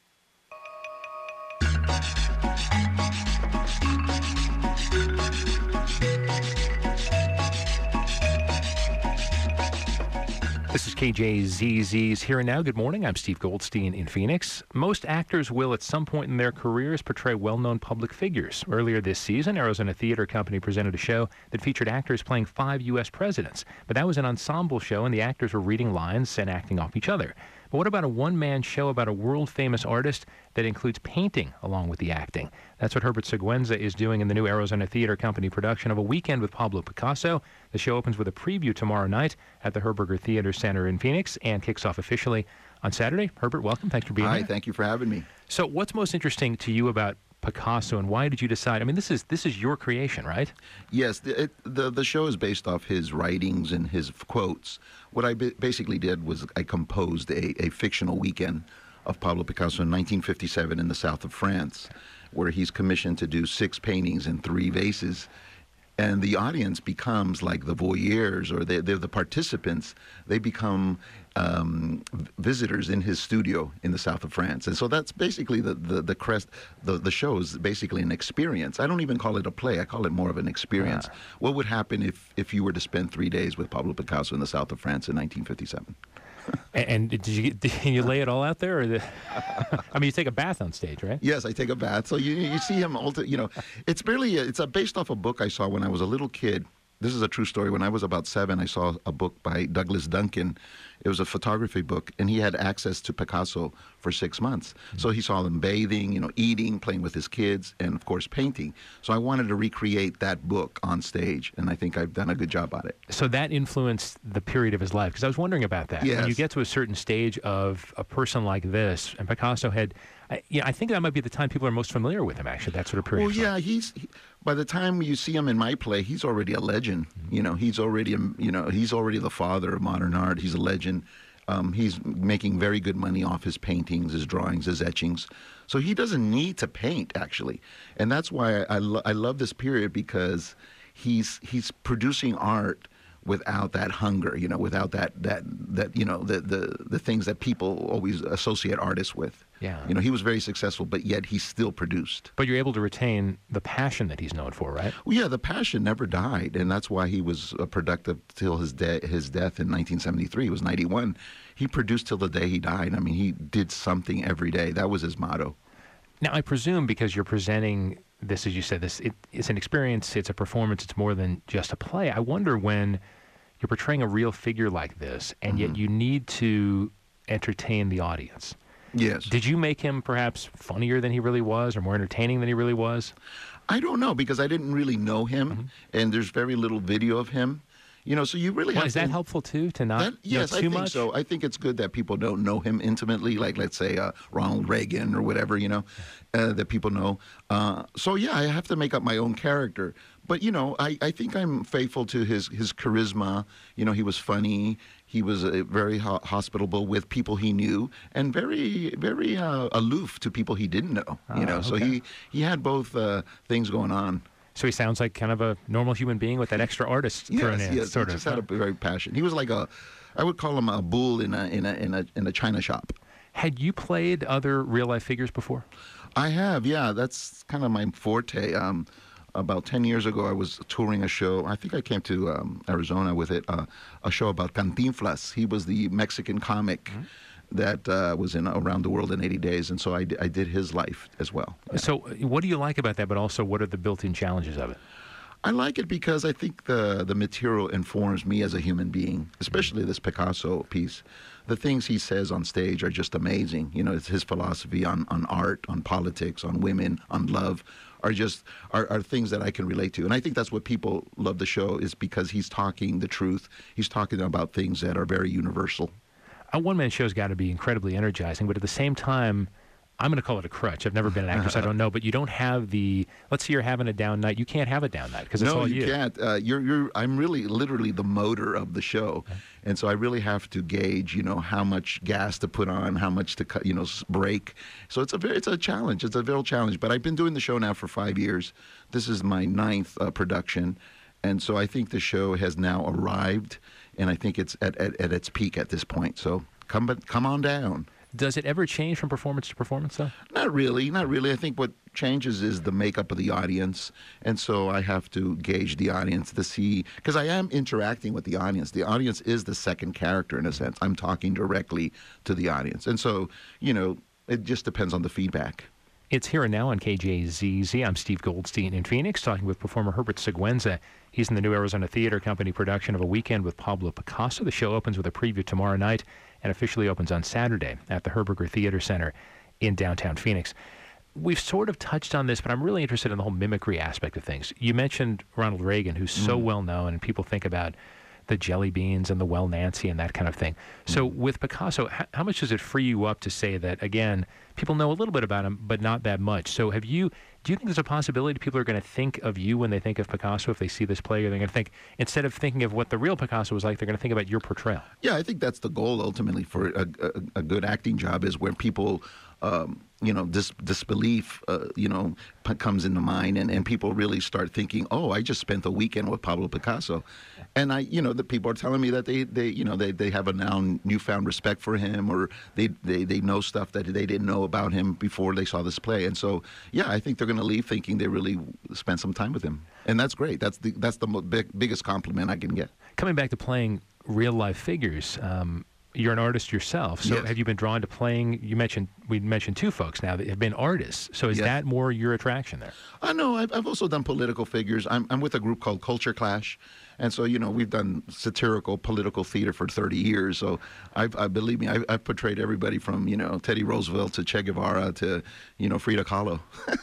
This is K J Z Z's Here and Now. Good morning. I'm Steve Goldstein in Phoenix. Most actors will at some point in their careers portray well-known public figures. Earlier this season, Arizona Theater Company presented a show that featured actors playing five U S presidents. But that was an ensemble show, and the actors were reading lines and acting off each other. But what about a one-man show about a world-famous artist that includes painting along with the acting? That's what Herbert Seguenza is doing in the new Arizona Theater Company production of A Weekend with Pablo Picasso. The show opens with a preview tomorrow night at the Herberger Theater Center in Phoenix and kicks off officially on Saturday. Herbert, welcome. Thanks for being Hi, here. Hi, thank you for having me. So what's most interesting to you about Picasso, and why did you decide? I mean, this is this is your creation, right? Yes, the, it, the the show is based off his writings and his quotes. What I basically did was I composed a, a fictional weekend of Pablo Picasso in nineteen fifty-seven in the south of France, where he's commissioned to do six paintings and three vases. And the audience becomes like the voyeurs, or they, they're the participants. They become um, visitors in his studio in the south of France. And so that's basically the, the, the crest. The, the show is basically an experience. I don't even call it a play. I call it more of an experience. Ah. What would happen if, if you were to spend three days with Pablo Picasso in the south of France in nineteen fifty-seven? and, and did you did you lay it all out there? Or the, I mean, you take a bath on stage, right? Yes, I take a bath. So you you see him, alter, you know, it's really, a, it's a, based off a book I saw when I was a little kid this is a true story. When I was about seven, I saw a book by Douglas Duncan. It was a photography book, and he had access to Picasso for six months. Mm-hmm. So he saw him bathing, you know, eating, playing with his kids, and of course painting. So I wanted to recreate that book on stage, and I think I've done a good job at it. So that influenced the period of his life, because I was wondering about that. Yes. When you get to a certain stage of a person like this, and Picasso had, I, yeah, I think that might be the time people are most familiar with him, actually, that sort of period. Well, yeah, he's, he, by the time you see him in my play, he's already a legend. Mm-hmm. You know, he's already, a, you know, he's already the father of modern art. He's a legend. Um, he's making very good money off his paintings, his drawings, his etchings. So he doesn't need to paint, actually. And that's why I, lo- I love this period, because he's he's producing art without that hunger, you know, without that, that, that you know, the, the, the things that people always associate artists with. Yeah. You know, he was very successful, but yet he still produced. But you're able to retain the passion that he's known for, right? Well, yeah, the passion never died, and that's why he was uh, productive till his, de- his death in nineteen seventy-three. He was ninety-one. He produced till the day he died. I mean, he did something every day. That was his motto. Now, I presume because you're presenting this, as you said, this it, it's an experience, it's a performance, it's more than just a play. I wonder when you're portraying a real figure like this, and mm-hmm. yet you need to entertain the audience. Yes. Did you make him perhaps funnier than he really was, or more entertaining than he really was? I don't know, because I didn't really know him, mm-hmm. and there's very little video of him. You know, so you really well, have is to... that helpful, too, to not that, yes, know too I think much? so. I think it's good that people don't know him intimately, like, let's say, uh, Ronald Reagan or whatever, you know, uh, that people know. Uh, so, yeah, I have to make up my own character. But, you know, I, I think I'm faithful to his, his charisma. You know, he was funny. He was uh, very ho- hospitable with people he knew, and very, very uh, aloof to people he didn't know, you Ah, know. So okay. he, he had both uh, things going on. So he sounds like kind of a normal human being with that extra artist thrown Yes, in, yes, sort he of. just had a very passion. He was like a, I would call him a bull in a in a in a in a china shop. Had you played other real life figures before? I have, yeah. That's kind of my forte. Um, about ten years ago, I was touring a show. I think I came to um, Arizona with it. Uh, a show about Cantinflas. He was the Mexican comic. Mm-hmm. That uh, was in Around the World in eighty days, and so I, d- I did his life as well. Yeah. So what do you like about that, but also what are the built-in challenges of it? I like it because I think the, the material informs me as a human being, especially this Picasso piece. The things he says on stage are just amazing. You know, it's his philosophy on, on art, on politics, on women, on love, are just are, are things that I can relate to. And I think that's what people love the show, is because he's talking the truth. He's talking about things that are very universal. A one-man show's got to be incredibly energizing, but at the same time, I'm going to call it a crutch. I've never been an actress. I don't know, but you don't have the. Let's say you're having a down night. You can't have a down night because it's no, all you. you. can't. Uh, you're, you're. I'm really, literally the motor of the show, okay. And so I really have to gauge, you know, how much gas to put on, how much to cut, you know, break. So it's a very, it's a challenge. It's a real challenge. But I've been doing the show now for five years. This is my ninth uh, production, and so I think the show has now arrived, and I think it's at, at, at its peak at this point. So come, but come on down. Does it ever change from performance to performance, though? Not really, not really. I think what changes is the makeup of the audience, and so I have to gauge the audience to see, because I am interacting with the audience. The audience is the second character in a sense. I'm talking directly to the audience, and so, you know, it just depends on the feedback. It's Here and Now on K J Z Z. I'm Steve Goldstein in Phoenix, talking with performer Herbert Siguenza. He's in the New Arizona Theater Company production of A Weekend with Pablo Picasso. The show opens with a preview tomorrow night and officially opens on Saturday at the Herberger Theater Center in downtown Phoenix. We've sort of touched on this, but I'm really interested in the whole mimicry aspect of things. You mentioned Ronald Reagan, who's so Mm. well known, and people think about the jelly beans and the well Nancy and that kind of thing. So with Picasso, how, how much does it free you up to say that, again, people know a little bit about him, but not that much? So have you, do you think there's a possibility people are going to think of you when they think of Picasso if they see this play? Or they're going to think, instead of thinking of what the real Picasso was like, they're going to think about your portrayal? Yeah, I think that's the goal ultimately for a, a, a good acting job, is where people, um, you know, dis- disbelief, uh, you know, p- comes into mind, and, and people really start thinking, oh, I just spent a weekend with Pablo Picasso. And I, you know, the people are telling me that they, they you know, they, they have a now newfound respect for him, or they, they, they know stuff that they didn't know about him before they saw this play. And so, yeah, I think they're going to leave thinking they really spent some time with him. And that's great. That's the, that's the mo- big, biggest compliment I can get. Coming back to playing real-life figures, um, You're an artist yourself, so Yes. have you been drawn to playing? You mentioned we mentioned two folks now that have been artists. So is Yes. that more your attraction there? I know. I've, I've also done political figures. I'm, I'm with a group called Culture Clash, and so you know we've done satirical political theater for thirty years. So I've, I believe me, I, I've portrayed everybody from you know Teddy Roosevelt to Che Guevara to you know Frida Kahlo.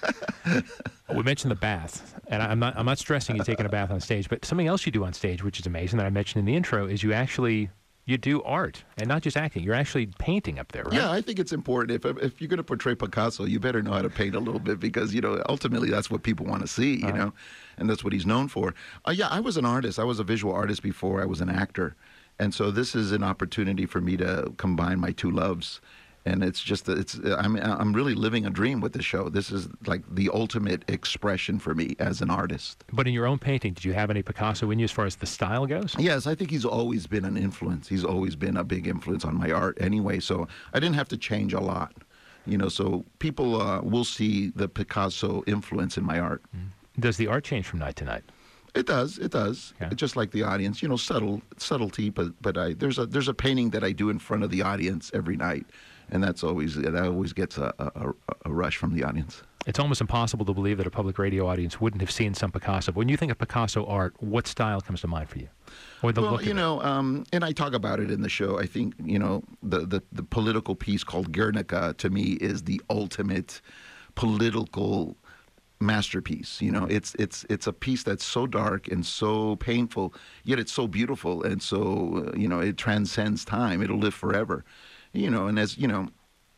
We mentioned the bath, and I'm not I'm not stressing you taking a bath on stage, but something else you do on stage, which is amazing, that I mentioned in the intro, is you actually you do art and not just acting. You're actually painting up there, right? Yeah, I think it's important. If if you're going to portray Picasso, you better know how to paint a little bit because you know ultimately that's what people want to see, you All right. know, and that's what he's known for. Uh, yeah, I was an artist. I was a visual artist before I was an actor, and so this is an opportunity for me to combine my two loves. And it's just, it's I'm I'm really living a dream with this show. This is like the ultimate expression for me as an artist. But in your own painting, did you have any Picasso in you as far as the style goes? Yes, I think he's always been an influence. He's always been a big influence on my art anyway, so I didn't have to change a lot. You know, so people uh, will see the Picasso influence in my art. Does the art change from night to night? It does. It does. Yeah. Just like the audience, you know, subtle subtlety. But but I there's a there's a painting that I do in front of the audience every night, and that's always that always gets a, a, a rush from the audience. It's almost impossible to believe that a public radio audience wouldn't have seen some Picasso. But when you think of Picasso art, what style comes to mind for you? Or the well, look of you it? know, um, and I talk about it in the show. I think you know the the, the political piece called Guernica to me is the ultimate political masterpiece. You know, it's it's it's a piece that's so dark and so painful, yet it's so beautiful and so uh, you know it transcends time. It'll live forever. You know, and as you know.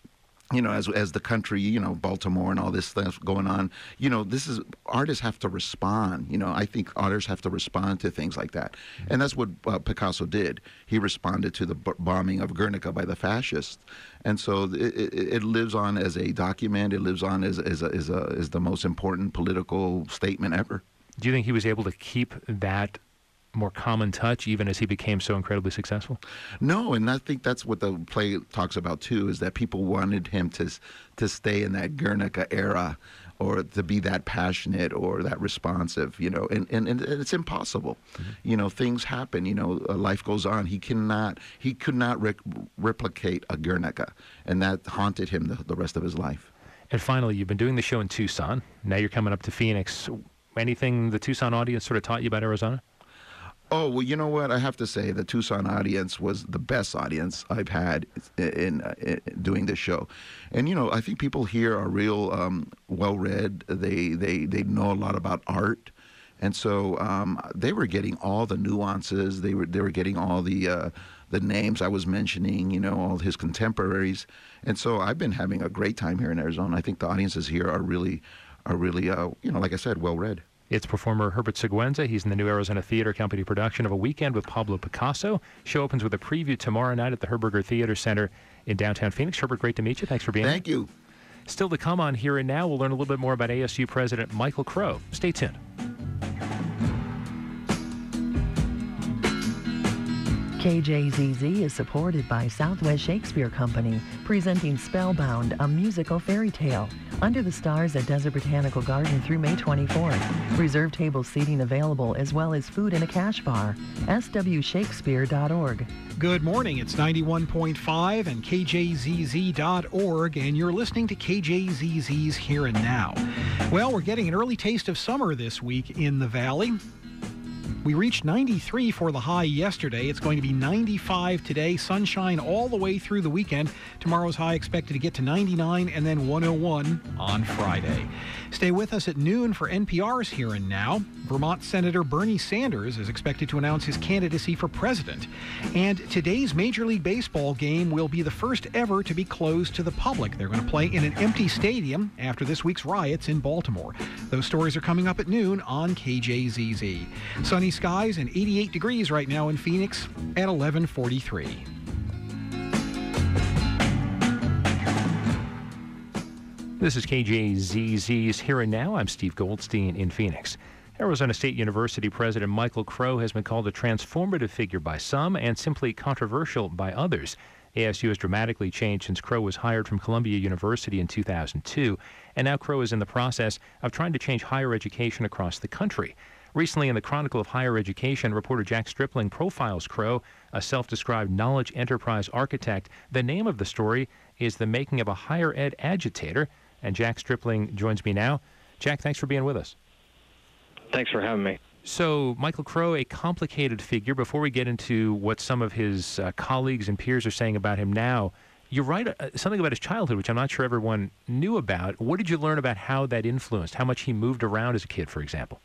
You know, as as the country, you know, Baltimore and all this stuff going on, you know, this is artists have to respond. You know, I think artists have to respond to things like that, and that's what uh, Picasso did. He responded to the b- bombing of Guernica by the fascists, and so it, it, it lives on as a document. It lives on as as a, as, a, as the most important political statement ever. Do you think he was able to keep that more common touch even as he became so incredibly successful? No, and I think that's what the play talks about too, is that people wanted him to to stay in that Guernica era or to be that passionate or that responsive, you know, and, and, and it's impossible. Mm-hmm. You know, things happen, you know, uh, life goes on. He cannot, he could not re- replicate a Guernica, and that haunted him the, the rest of his life. And finally, you've been doing the show in Tucson. Now you're coming up to Phoenix. Anything the Tucson audience sort of taught you about Arizona? Oh, well, you know what? I have to say the Tucson audience was the best audience I've had in, in, in doing this show. And, you know, I think people here are real um, well-read. They, they, they know a lot about art. And so um, they were getting all the nuances. They were they were getting all the uh, the names I was mentioning, you know, all his contemporaries. And so I've been having a great time here in Arizona. I think the audiences here are really, are really, uh, you know, like I said, well-read. It's performer Herbert Siguenza. He's in the new Arizona Theater Company production of A Weekend with Pablo Picasso. Show opens with a preview tomorrow night at the Herberger Theater Center in downtown Phoenix. Herbert, great to meet you. Thanks for being here. Thank you. Still to come on Here and Now, we'll learn a little bit more about A S U President Michael Crow. Stay tuned. K J Z Z is supported by Southwest Shakespeare Company, presenting Spellbound, a musical fairy tale, under the stars at Desert Botanical Garden through May twenty-fourth. Reserved table seating available, as well as food in a cash bar. S W shakespeare dot org. Good morning. It's ninety-one point five and K J Z Z dot org, and you're listening to K J Z Z's Here and Now. Well, we're getting an early taste of summer this week in the Valley. We reached ninety-three for the high yesterday. It's going to be ninety-five today. Sunshine all the way through the weekend. Tomorrow's high expected to get to ninety-nine and then one oh one on Friday. Stay with us at noon for N P R's Here and Now. Vermont Senator Bernie Sanders is expected to announce his candidacy for president. And today's Major League Baseball game will be the first ever to be closed to the public. They're going to play in an empty stadium after this week's riots in Baltimore. Those stories are coming up at noon on K J Z Z. Sunny skies and eighty-eight degrees right now in Phoenix at eleven forty-three. This is K J Z Z's Here and Now. I'm Steve Goldstein in Phoenix. Arizona State University President Michael Crow has been called a transformative figure by some and simply controversial by others. A S U has dramatically changed since Crow was hired from Columbia University in two thousand two, and now Crow is in the process of trying to change higher education across the country. Recently, in the Chronicle of Higher Education, reporter Jack Stripling profiles Crow, a self-described knowledge enterprise architect. The name of the story is The Making of a Higher Ed Agitator, and Jack Stripling joins me now. Jack, thanks for being with us. Thanks for having me. So, Michael Crow, a complicated figure. Before we get into what some of his uh, colleagues and peers are saying about him now, you write uh, something about his childhood, which I'm not sure everyone knew about. What did you learn about how that influenced, how much he moved around as a kid, for example?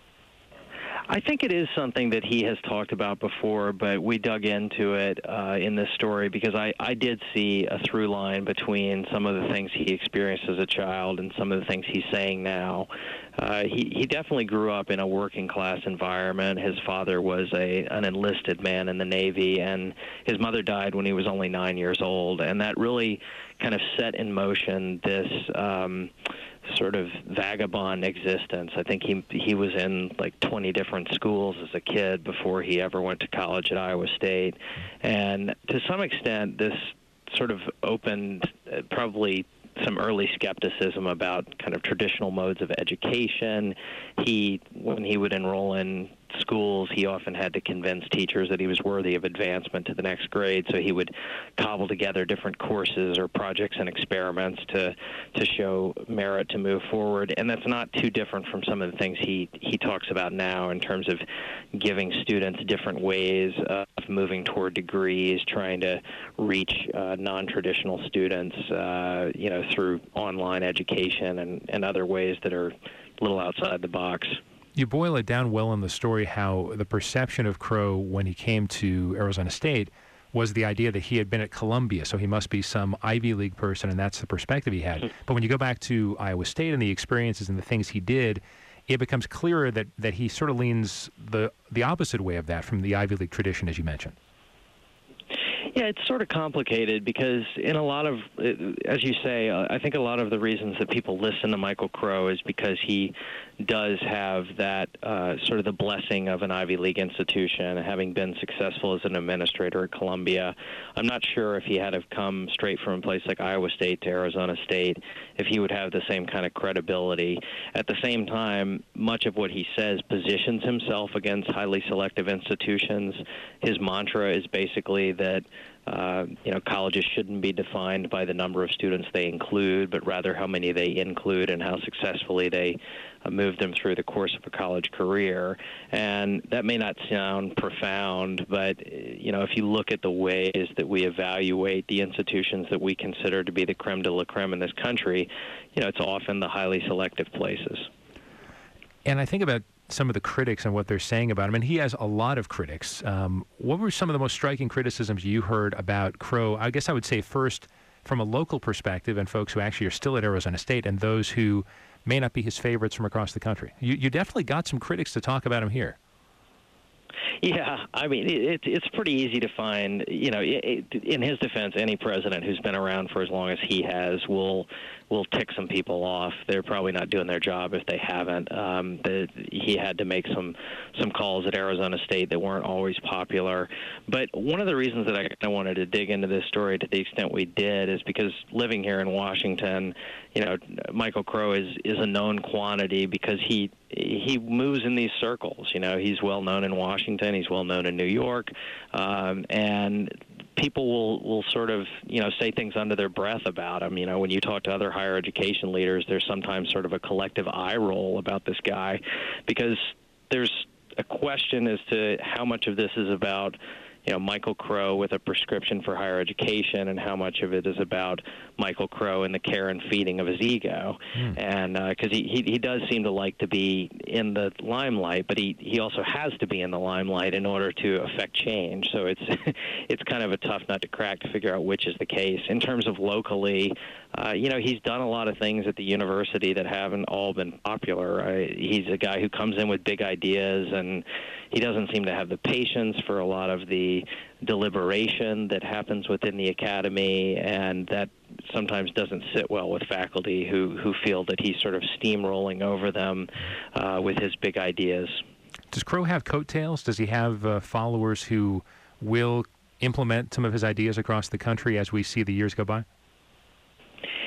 I think it is something that he has talked about before, but we dug into it uh, in this story because I, I did see a through line between some of the things he experienced as a child and some of the things he's saying now. Uh, he, he definitely grew up in a working-class environment. His father was a an enlisted man in the Navy, and his mother died when he was only nine years old, and that really kind of set in motion this um, sort of vagabond existence. I think he he was in like twenty different schools as a kid before he ever went to college at Iowa State, and to some extent, this sort of opened uh, probably some early skepticism about kind of traditional modes of education. He, when he would enroll in schools, he often had to convince teachers that he was worthy of advancement to the next grade, so he would cobble together different courses or projects and experiments to to show merit to move forward. And that's not too different from some of the things he, he talks about now in terms of giving students different ways of moving toward degrees, trying to reach uh, non-traditional students, uh, you know, through online education and, and other ways that are a little outside the box. You boil it down well in the story how the perception of Crow when he came to Arizona State was the idea that he had been at Columbia, so he must be some Ivy League person, and that's the perspective he had. But when you go back to Iowa State and the experiences and the things he did, it becomes clearer that, that he sort of leans the the opposite way of that from the Ivy League tradition, as you mentioned. Yeah, it's sort of complicated because in a lot of, as you say, I think a lot of the reasons that people listen to Michael Crow is because he does have that uh, sort of the blessing of an Ivy League institution, having been successful as an administrator at Columbia. I'm not sure if he had have come straight from a place like Iowa State to Arizona State, if he would have the same kind of credibility. At the same time, much of what he says positions himself against highly selective institutions. His mantra is basically that Uh, you know, colleges shouldn't be defined by the number of students they include, but rather how many they include and how successfully they uh, move them through the course of a college career. And that may not sound profound, but, you know, if you look at the ways that we evaluate the institutions that we consider to be the creme de la creme in this country, you know, it's often the highly selective places. And I think about some of the critics and what they're saying about him, and he has a lot of critics. Um, what were some of the most striking criticisms you heard about Crow? I guess I would say first from a local perspective and folks who actually are still at Arizona State and those who may not be his favorites from across the country. You, you definitely got some critics to talk about him here. Yeah, I mean, it, it's pretty easy to find, you know, it, in his defense, any president who's been around for as long as he has will will tick some people off. They're probably not doing their job if they haven't. Um, the, he had to make some, some calls at Arizona State that weren't always popular. But one of the reasons that I kind of wanted to dig into this story to the extent we did is because living here in Washington, you know, Michael Crow is, is a known quantity because he he moves in these circles. You know, he's well known in Washington. He's well known in New York. Um, and people will, will sort of, you know, say things under their breath about him. You know, when you talk to other higher education leaders, there's sometimes sort of a collective eye roll about this guy because there's a question as to how much of this is about, you know, Michael Crow with a prescription for higher education and how much of it is about Michael Crow and the care and feeding of his ego. Mm. And because uh, he, he, he does seem to like to be in the limelight, but he, he also has to be in the limelight in order to affect change. So it's it's kind of a tough nut to crack to figure out which is the case. In terms of locally, uh, you know, he's done a lot of things at the university that haven't all been popular. Uh, he's a guy who comes in with big ideas, and he doesn't seem to have the patience for a lot of the deliberation that happens within the academy, and that sometimes doesn't sit well with faculty who, who feel that he's sort of steamrolling over them uh, with his big ideas. Does Crow have coattails? Does he have uh, followers who will implement some of his ideas across the country as we see the years go by?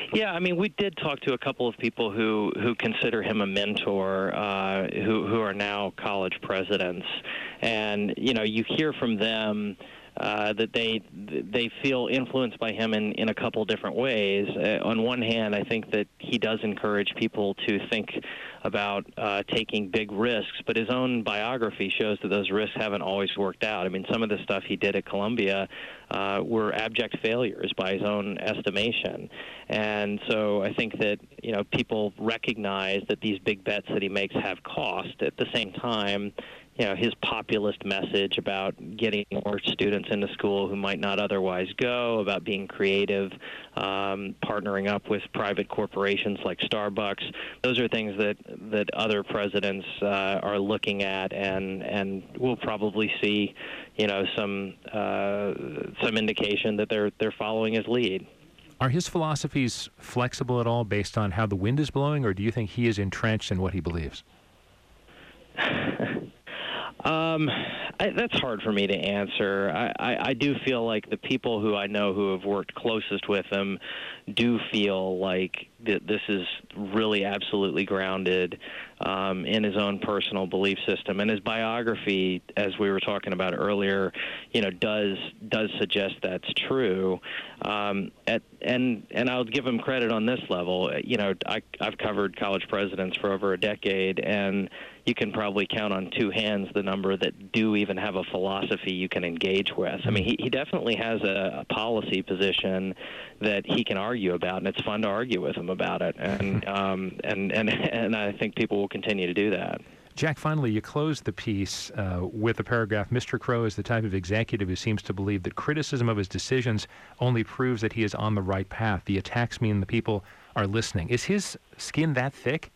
Yeah, I mean, we did talk to a couple of people who, who consider him a mentor, uh, who who are now college presidents, and you know, you hear from them uh, that they they feel influenced by him in, in a couple different ways. Uh, on one hand, I think that he does encourage people to think about uh, taking big risks, but his own biography shows that those risks haven't always worked out. I mean, some of the stuff he did at Columbia uh, were abject failures by his own estimation. And so I think that, you know, people recognize that these big bets that he makes have cost. At the same time, you know, his populist message about getting more students into school who might not otherwise go, about being creative, um, partnering up with private corporations like Starbucks, those are things that, that other presidents uh, are looking at, and, and we'll probably see, you know, some uh, some indication that they're they're following his lead. Are his philosophies flexible at all based on how the wind is blowing, or do you think he is entrenched in what he believes? Um, I, that's hard for me to answer. I, I, I do feel like the people who I know who have worked closest with him do feel like th- this is really absolutely grounded um, in his own personal belief system. And his biography, as we were talking about earlier, you know, does does suggest that's true. Um, at, and and I'll give him credit on this level. You know, I, I've covered college presidents for over a decade, and you can probably count on two hands the number that do even have a philosophy you can engage with. I mean, he, he definitely has a, a policy position that he can argue about, and it's fun to argue with him about it. And um, and, and and I think people will continue to do that. Jack, finally, you closed the piece uh, with a paragraph. Mister Crow is the type of executive who seems to believe that criticism of his decisions only proves that he is on the right path. The attacks mean the people are listening. Is his skin that thick?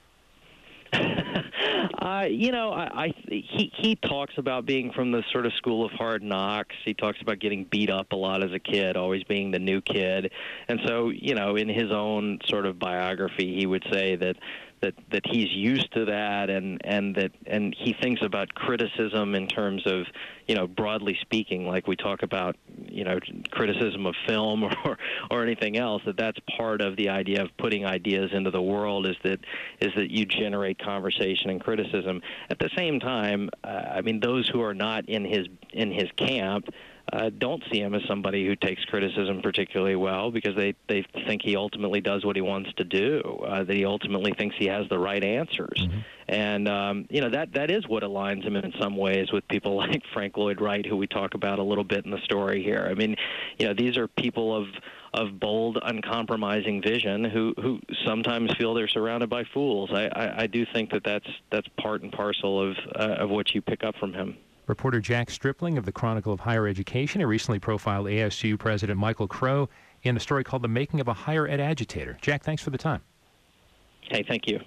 Uh, you know, I, I he he talks about being from the sort of school of hard knocks. He talks about getting beat up a lot as a kid, always being the new kid. And so, you know, in his own sort of biography, he would say that that that he's used to that, and and that and he thinks about criticism in terms of, you know, broadly speaking, like we talk about, you know, criticism of film or or anything else, that that's part of the idea of putting ideas into the world, is that is that you generate conversation and criticism. At the same time, uh, I mean, those who are not in his in his camp Uh, don't see him as somebody who takes criticism particularly well, because they, they think he ultimately does what he wants to do, uh, that he ultimately thinks he has the right answers. Mm-hmm. And, um, you know, that, that is what aligns him in some ways with people like Frank Lloyd Wright, who we talk about a little bit in the story here. I mean, you know, these are people of of bold, uncompromising vision who, who sometimes feel they're surrounded by fools. I, I, I do think that that's, that's part and parcel of, uh, of what you pick up from him. Reporter Jack Stripling of the Chronicle of Higher Education. He recently profiled A S U President Michael Crow in a story called The Making of a Higher Ed Agitator. Jack, thanks for the time. Hey, thank you.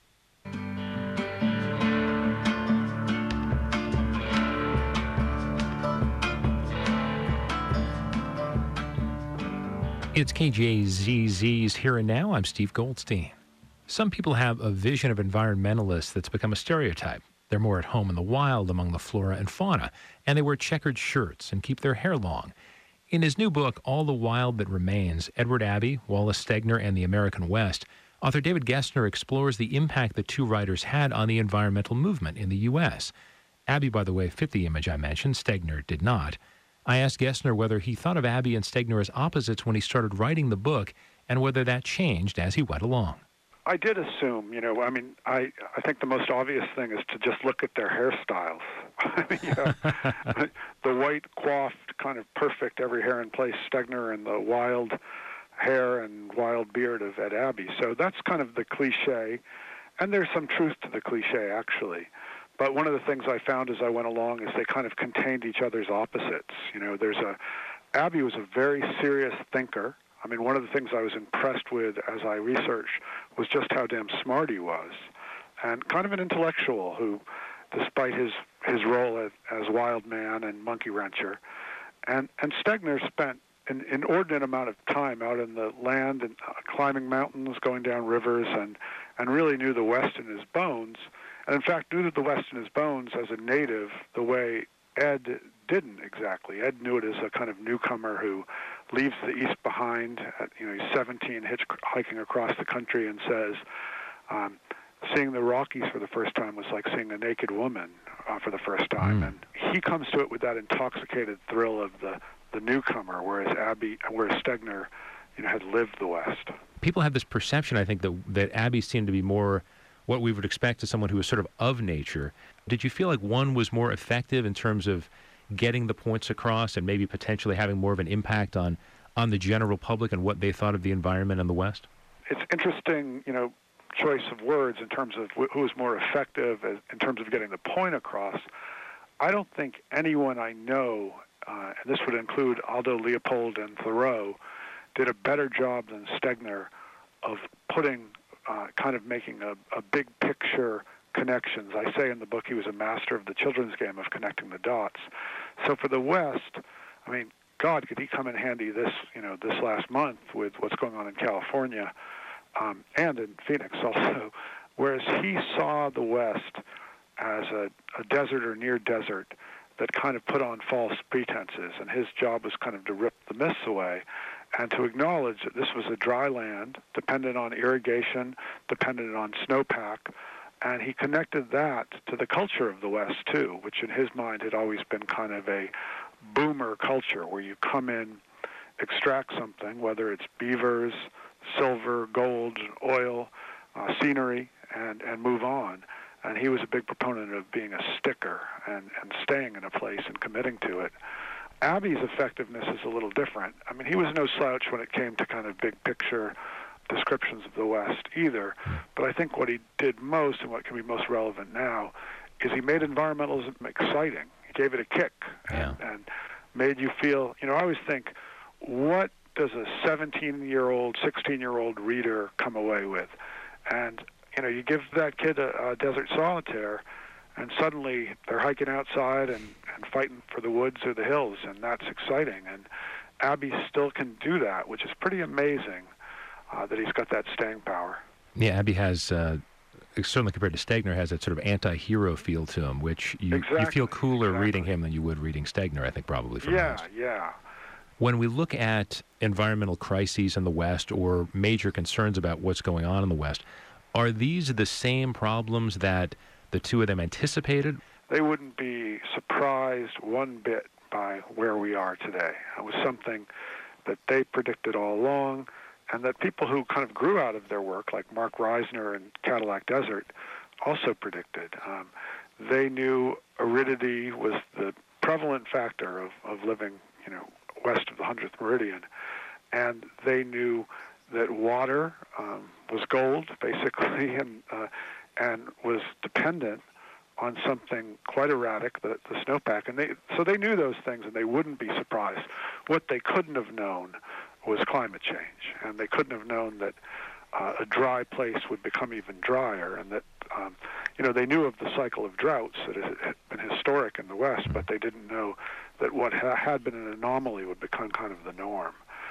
It's K J Z Z's Here and Now. I'm Steve Goldstein. Some people have a vision of environmentalists that's become a stereotype. They're more at home in the wild among the flora and fauna, and they wear checkered shirts and keep their hair long. In his new book, All the Wild That Remains, Edward Abbey, Wallace Stegner, and the American West, author David Gessner explores the impact the two writers had on the environmental movement in the U S. Abbey, by the way, fit the image I mentioned. Stegner did not. I asked Gessner whether he thought of Abbey and Stegner as opposites when he started writing the book, and whether that changed as he went along. I did assume, you know, I mean, I, I think the most obvious thing is to just look at their hairstyles. I mean, yeah, the white coiffed, kind of perfect, every hair in place Stegner, and the wild hair and wild beard of Ed Abbey. So that's kind of the cliche, and there's some truth to the cliche, actually. But one of the things I found as I went along is they kind of contained each other's opposites. You know, there's a, Abbey was a very serious thinker. I mean, one of the things I was impressed with as I researched was just how damn smart he was, and kind of an intellectual who, despite his, his role as, as wild man and monkey wrencher, and, and Stegner spent an inordinate amount of time out in the land and uh, climbing mountains, going down rivers, and, and really knew the West in his bones, and in fact knew the West in his bones as a native the way Ed didn't exactly. Ed knew it as a kind of newcomer who leaves the East behind. At, you know, he's seventeen, hitchhiking across the country, and says, um, seeing the Rockies for the first time was like seeing a naked woman uh, for the first time. Mm. And he comes to it with that intoxicated thrill of the, the newcomer, whereas Abby, whereas Stegner, you know, had lived the West. People have this perception, I think, that, that Abby seemed to be more what we would expect as someone who was sort of of nature. Did you feel like one was more effective in terms of getting the points across and maybe potentially having more of an impact on, on the general public and what they thought of the environment in the West? It's interesting, you know, choice of words in terms of who was more effective as, in terms of getting the point across. I don't think anyone I know, uh, and this would include Aldo Leopold and Thoreau, did a better job than Stegner of putting, uh, kind of making a, a big picture connections. I say in the book he was a master of the children's game of connecting the dots. So for the West, I mean, God, could he come in handy this, you know, this last month with what's going on in California um, and in Phoenix also, whereas he saw the West as a, a desert or near desert that kind of put on false pretenses, and his job was kind of to rip the myths away and to acknowledge that this was a dry land, dependent on irrigation, dependent on snowpack, and he connected that to the culture of the West, too, which in his mind had always been kind of a boomer culture where you come in, extract something, whether it's beavers, silver, gold, oil, uh, scenery, and, and move on. And he was a big proponent of being a sticker and, and staying in a place and committing to it. Abbey's effectiveness is a little different. I mean, he was no slouch when it came to kind of big picture descriptions of the West either, but I think what he did most and what can be most relevant now is he made environmentalism exciting. He gave it a kick yeah. and, and made you feel, you know, I always think, what does a seventeen-year-old, sixteen-year-old reader come away with? And, you know, you give that kid a, a Desert Solitaire, and suddenly they're hiking outside and, and fighting for the woods or the hills, and that's exciting. And Abbey still can do that, which is pretty amazing. Uh, that he's got that staying power. Yeah, Abbey has, uh, certainly compared to Stegner, has that sort of anti-hero feel to him, which you, exactly. you feel cooler exactly. reading him than you would reading Stegner, I think, probably. For yeah, most. yeah. When we look at environmental crises in the West or major concerns about what's going on in the West, are these the same problems that the two of them anticipated? They wouldn't be surprised one bit by where we are today. It was something that they predicted all along, and that people who kind of grew out of their work, like Mark Reisner and Cadillac Desert, also predicted. Um, they knew aridity was the prevalent factor of, of living, you know, west of the hundredth meridian, and they knew that water um, was gold, basically, and uh, and was dependent on something quite erratic, the, the snowpack. And they so they knew those things, and they wouldn't be surprised. What they couldn't have known was climate change, and they couldn't have known that uh, a dry place would become even drier, and that, um, you know, they knew of the cycle of droughts that had been historic in the West, but they didn't know that what ha- had been an anomaly would become kind of the norm.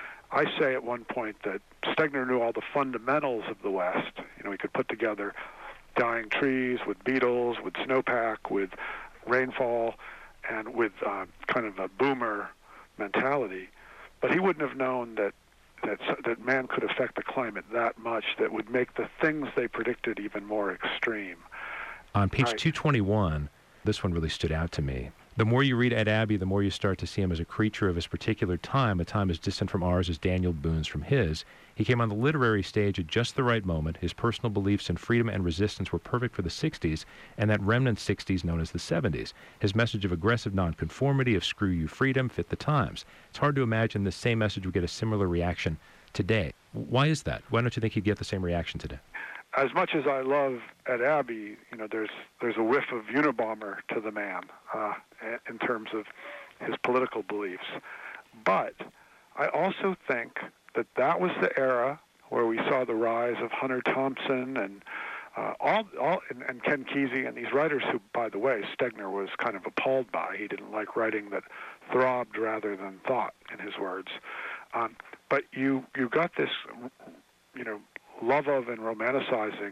I say at one point that Stegner knew all the fundamentals of the West. You know, he could put together dying trees with beetles, with snowpack, with rainfall, and with uh, kind of a boomer mentality. But he wouldn't have known that, that that man could affect the climate that much that would make the things they predicted even more extreme. On page right. two twenty-one, this one really stood out to me. The more you read Ed Abbey, the more you start to see him as a creature of his particular time, a time as distant from ours as Daniel Boone's from his. He came on the literary stage at just the right moment. His personal beliefs in freedom and resistance were perfect for the sixties, and that remnant sixties known as the seventies. His message of aggressive nonconformity, of screw you freedom, fit the times. It's hard to imagine the same message would get a similar reaction today. Why is that? Why don't you think he'd get the same reaction today? As much as I love Ed Abbey, you know, there's there's a whiff of Unabomber to the man uh, in terms of his political beliefs. But I also think that that was the era where we saw the rise of Hunter Thompson and uh, all, all and, and Ken Kesey and these writers who, by the way, Stegner was kind of appalled by. He didn't like writing that throbbed rather than thought, in his words. Um, but you you got this, you know, love of and romanticizing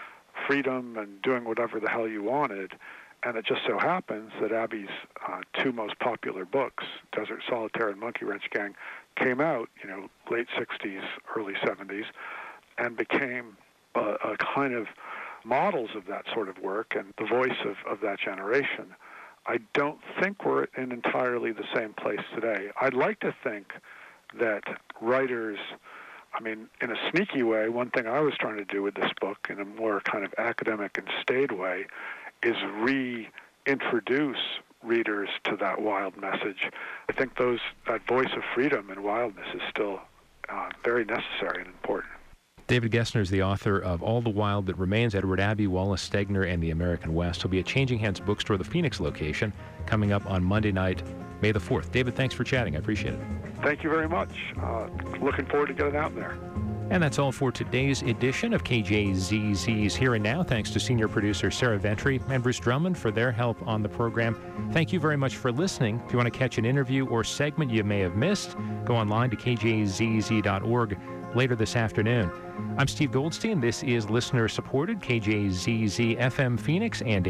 freedom and doing whatever the hell you wanted. And it just so happens that Abbey's uh, two most popular books, Desert Solitaire and Monkey Wrench Gang, came out, you know, late sixties, early seventies, and became a, a kind of models of that sort of work and the voice of, of that generation. I don't think we're in entirely the same place today. I'd like to think that writers, I mean, in a sneaky way, one thing I was trying to do with this book in a more kind of academic and staid way is reintroduce readers to that wild message. I think those that voice of freedom and wildness is still uh, very necessary and important. David Gessner is the author of All the Wild That Remains, Edward Abbey, Wallace Stegner, and the American West. He'll be at Changing Hands Bookstore, the Phoenix location, coming up on Monday night, May the fourth. David, thanks for chatting. I appreciate it. Thank you very much. Uh, looking forward to getting out there. And that's all for today's edition of K J Z Z's Here and Now. Thanks to senior producer Sarah Ventry and Bruce Drummond for their help on the program. Thank you very much for listening. If you want to catch an interview or segment you may have missed, go online to K J Z Z dot org later this afternoon. I'm Steve Goldstein. This is listener-supported K J Z Z F M Phoenix and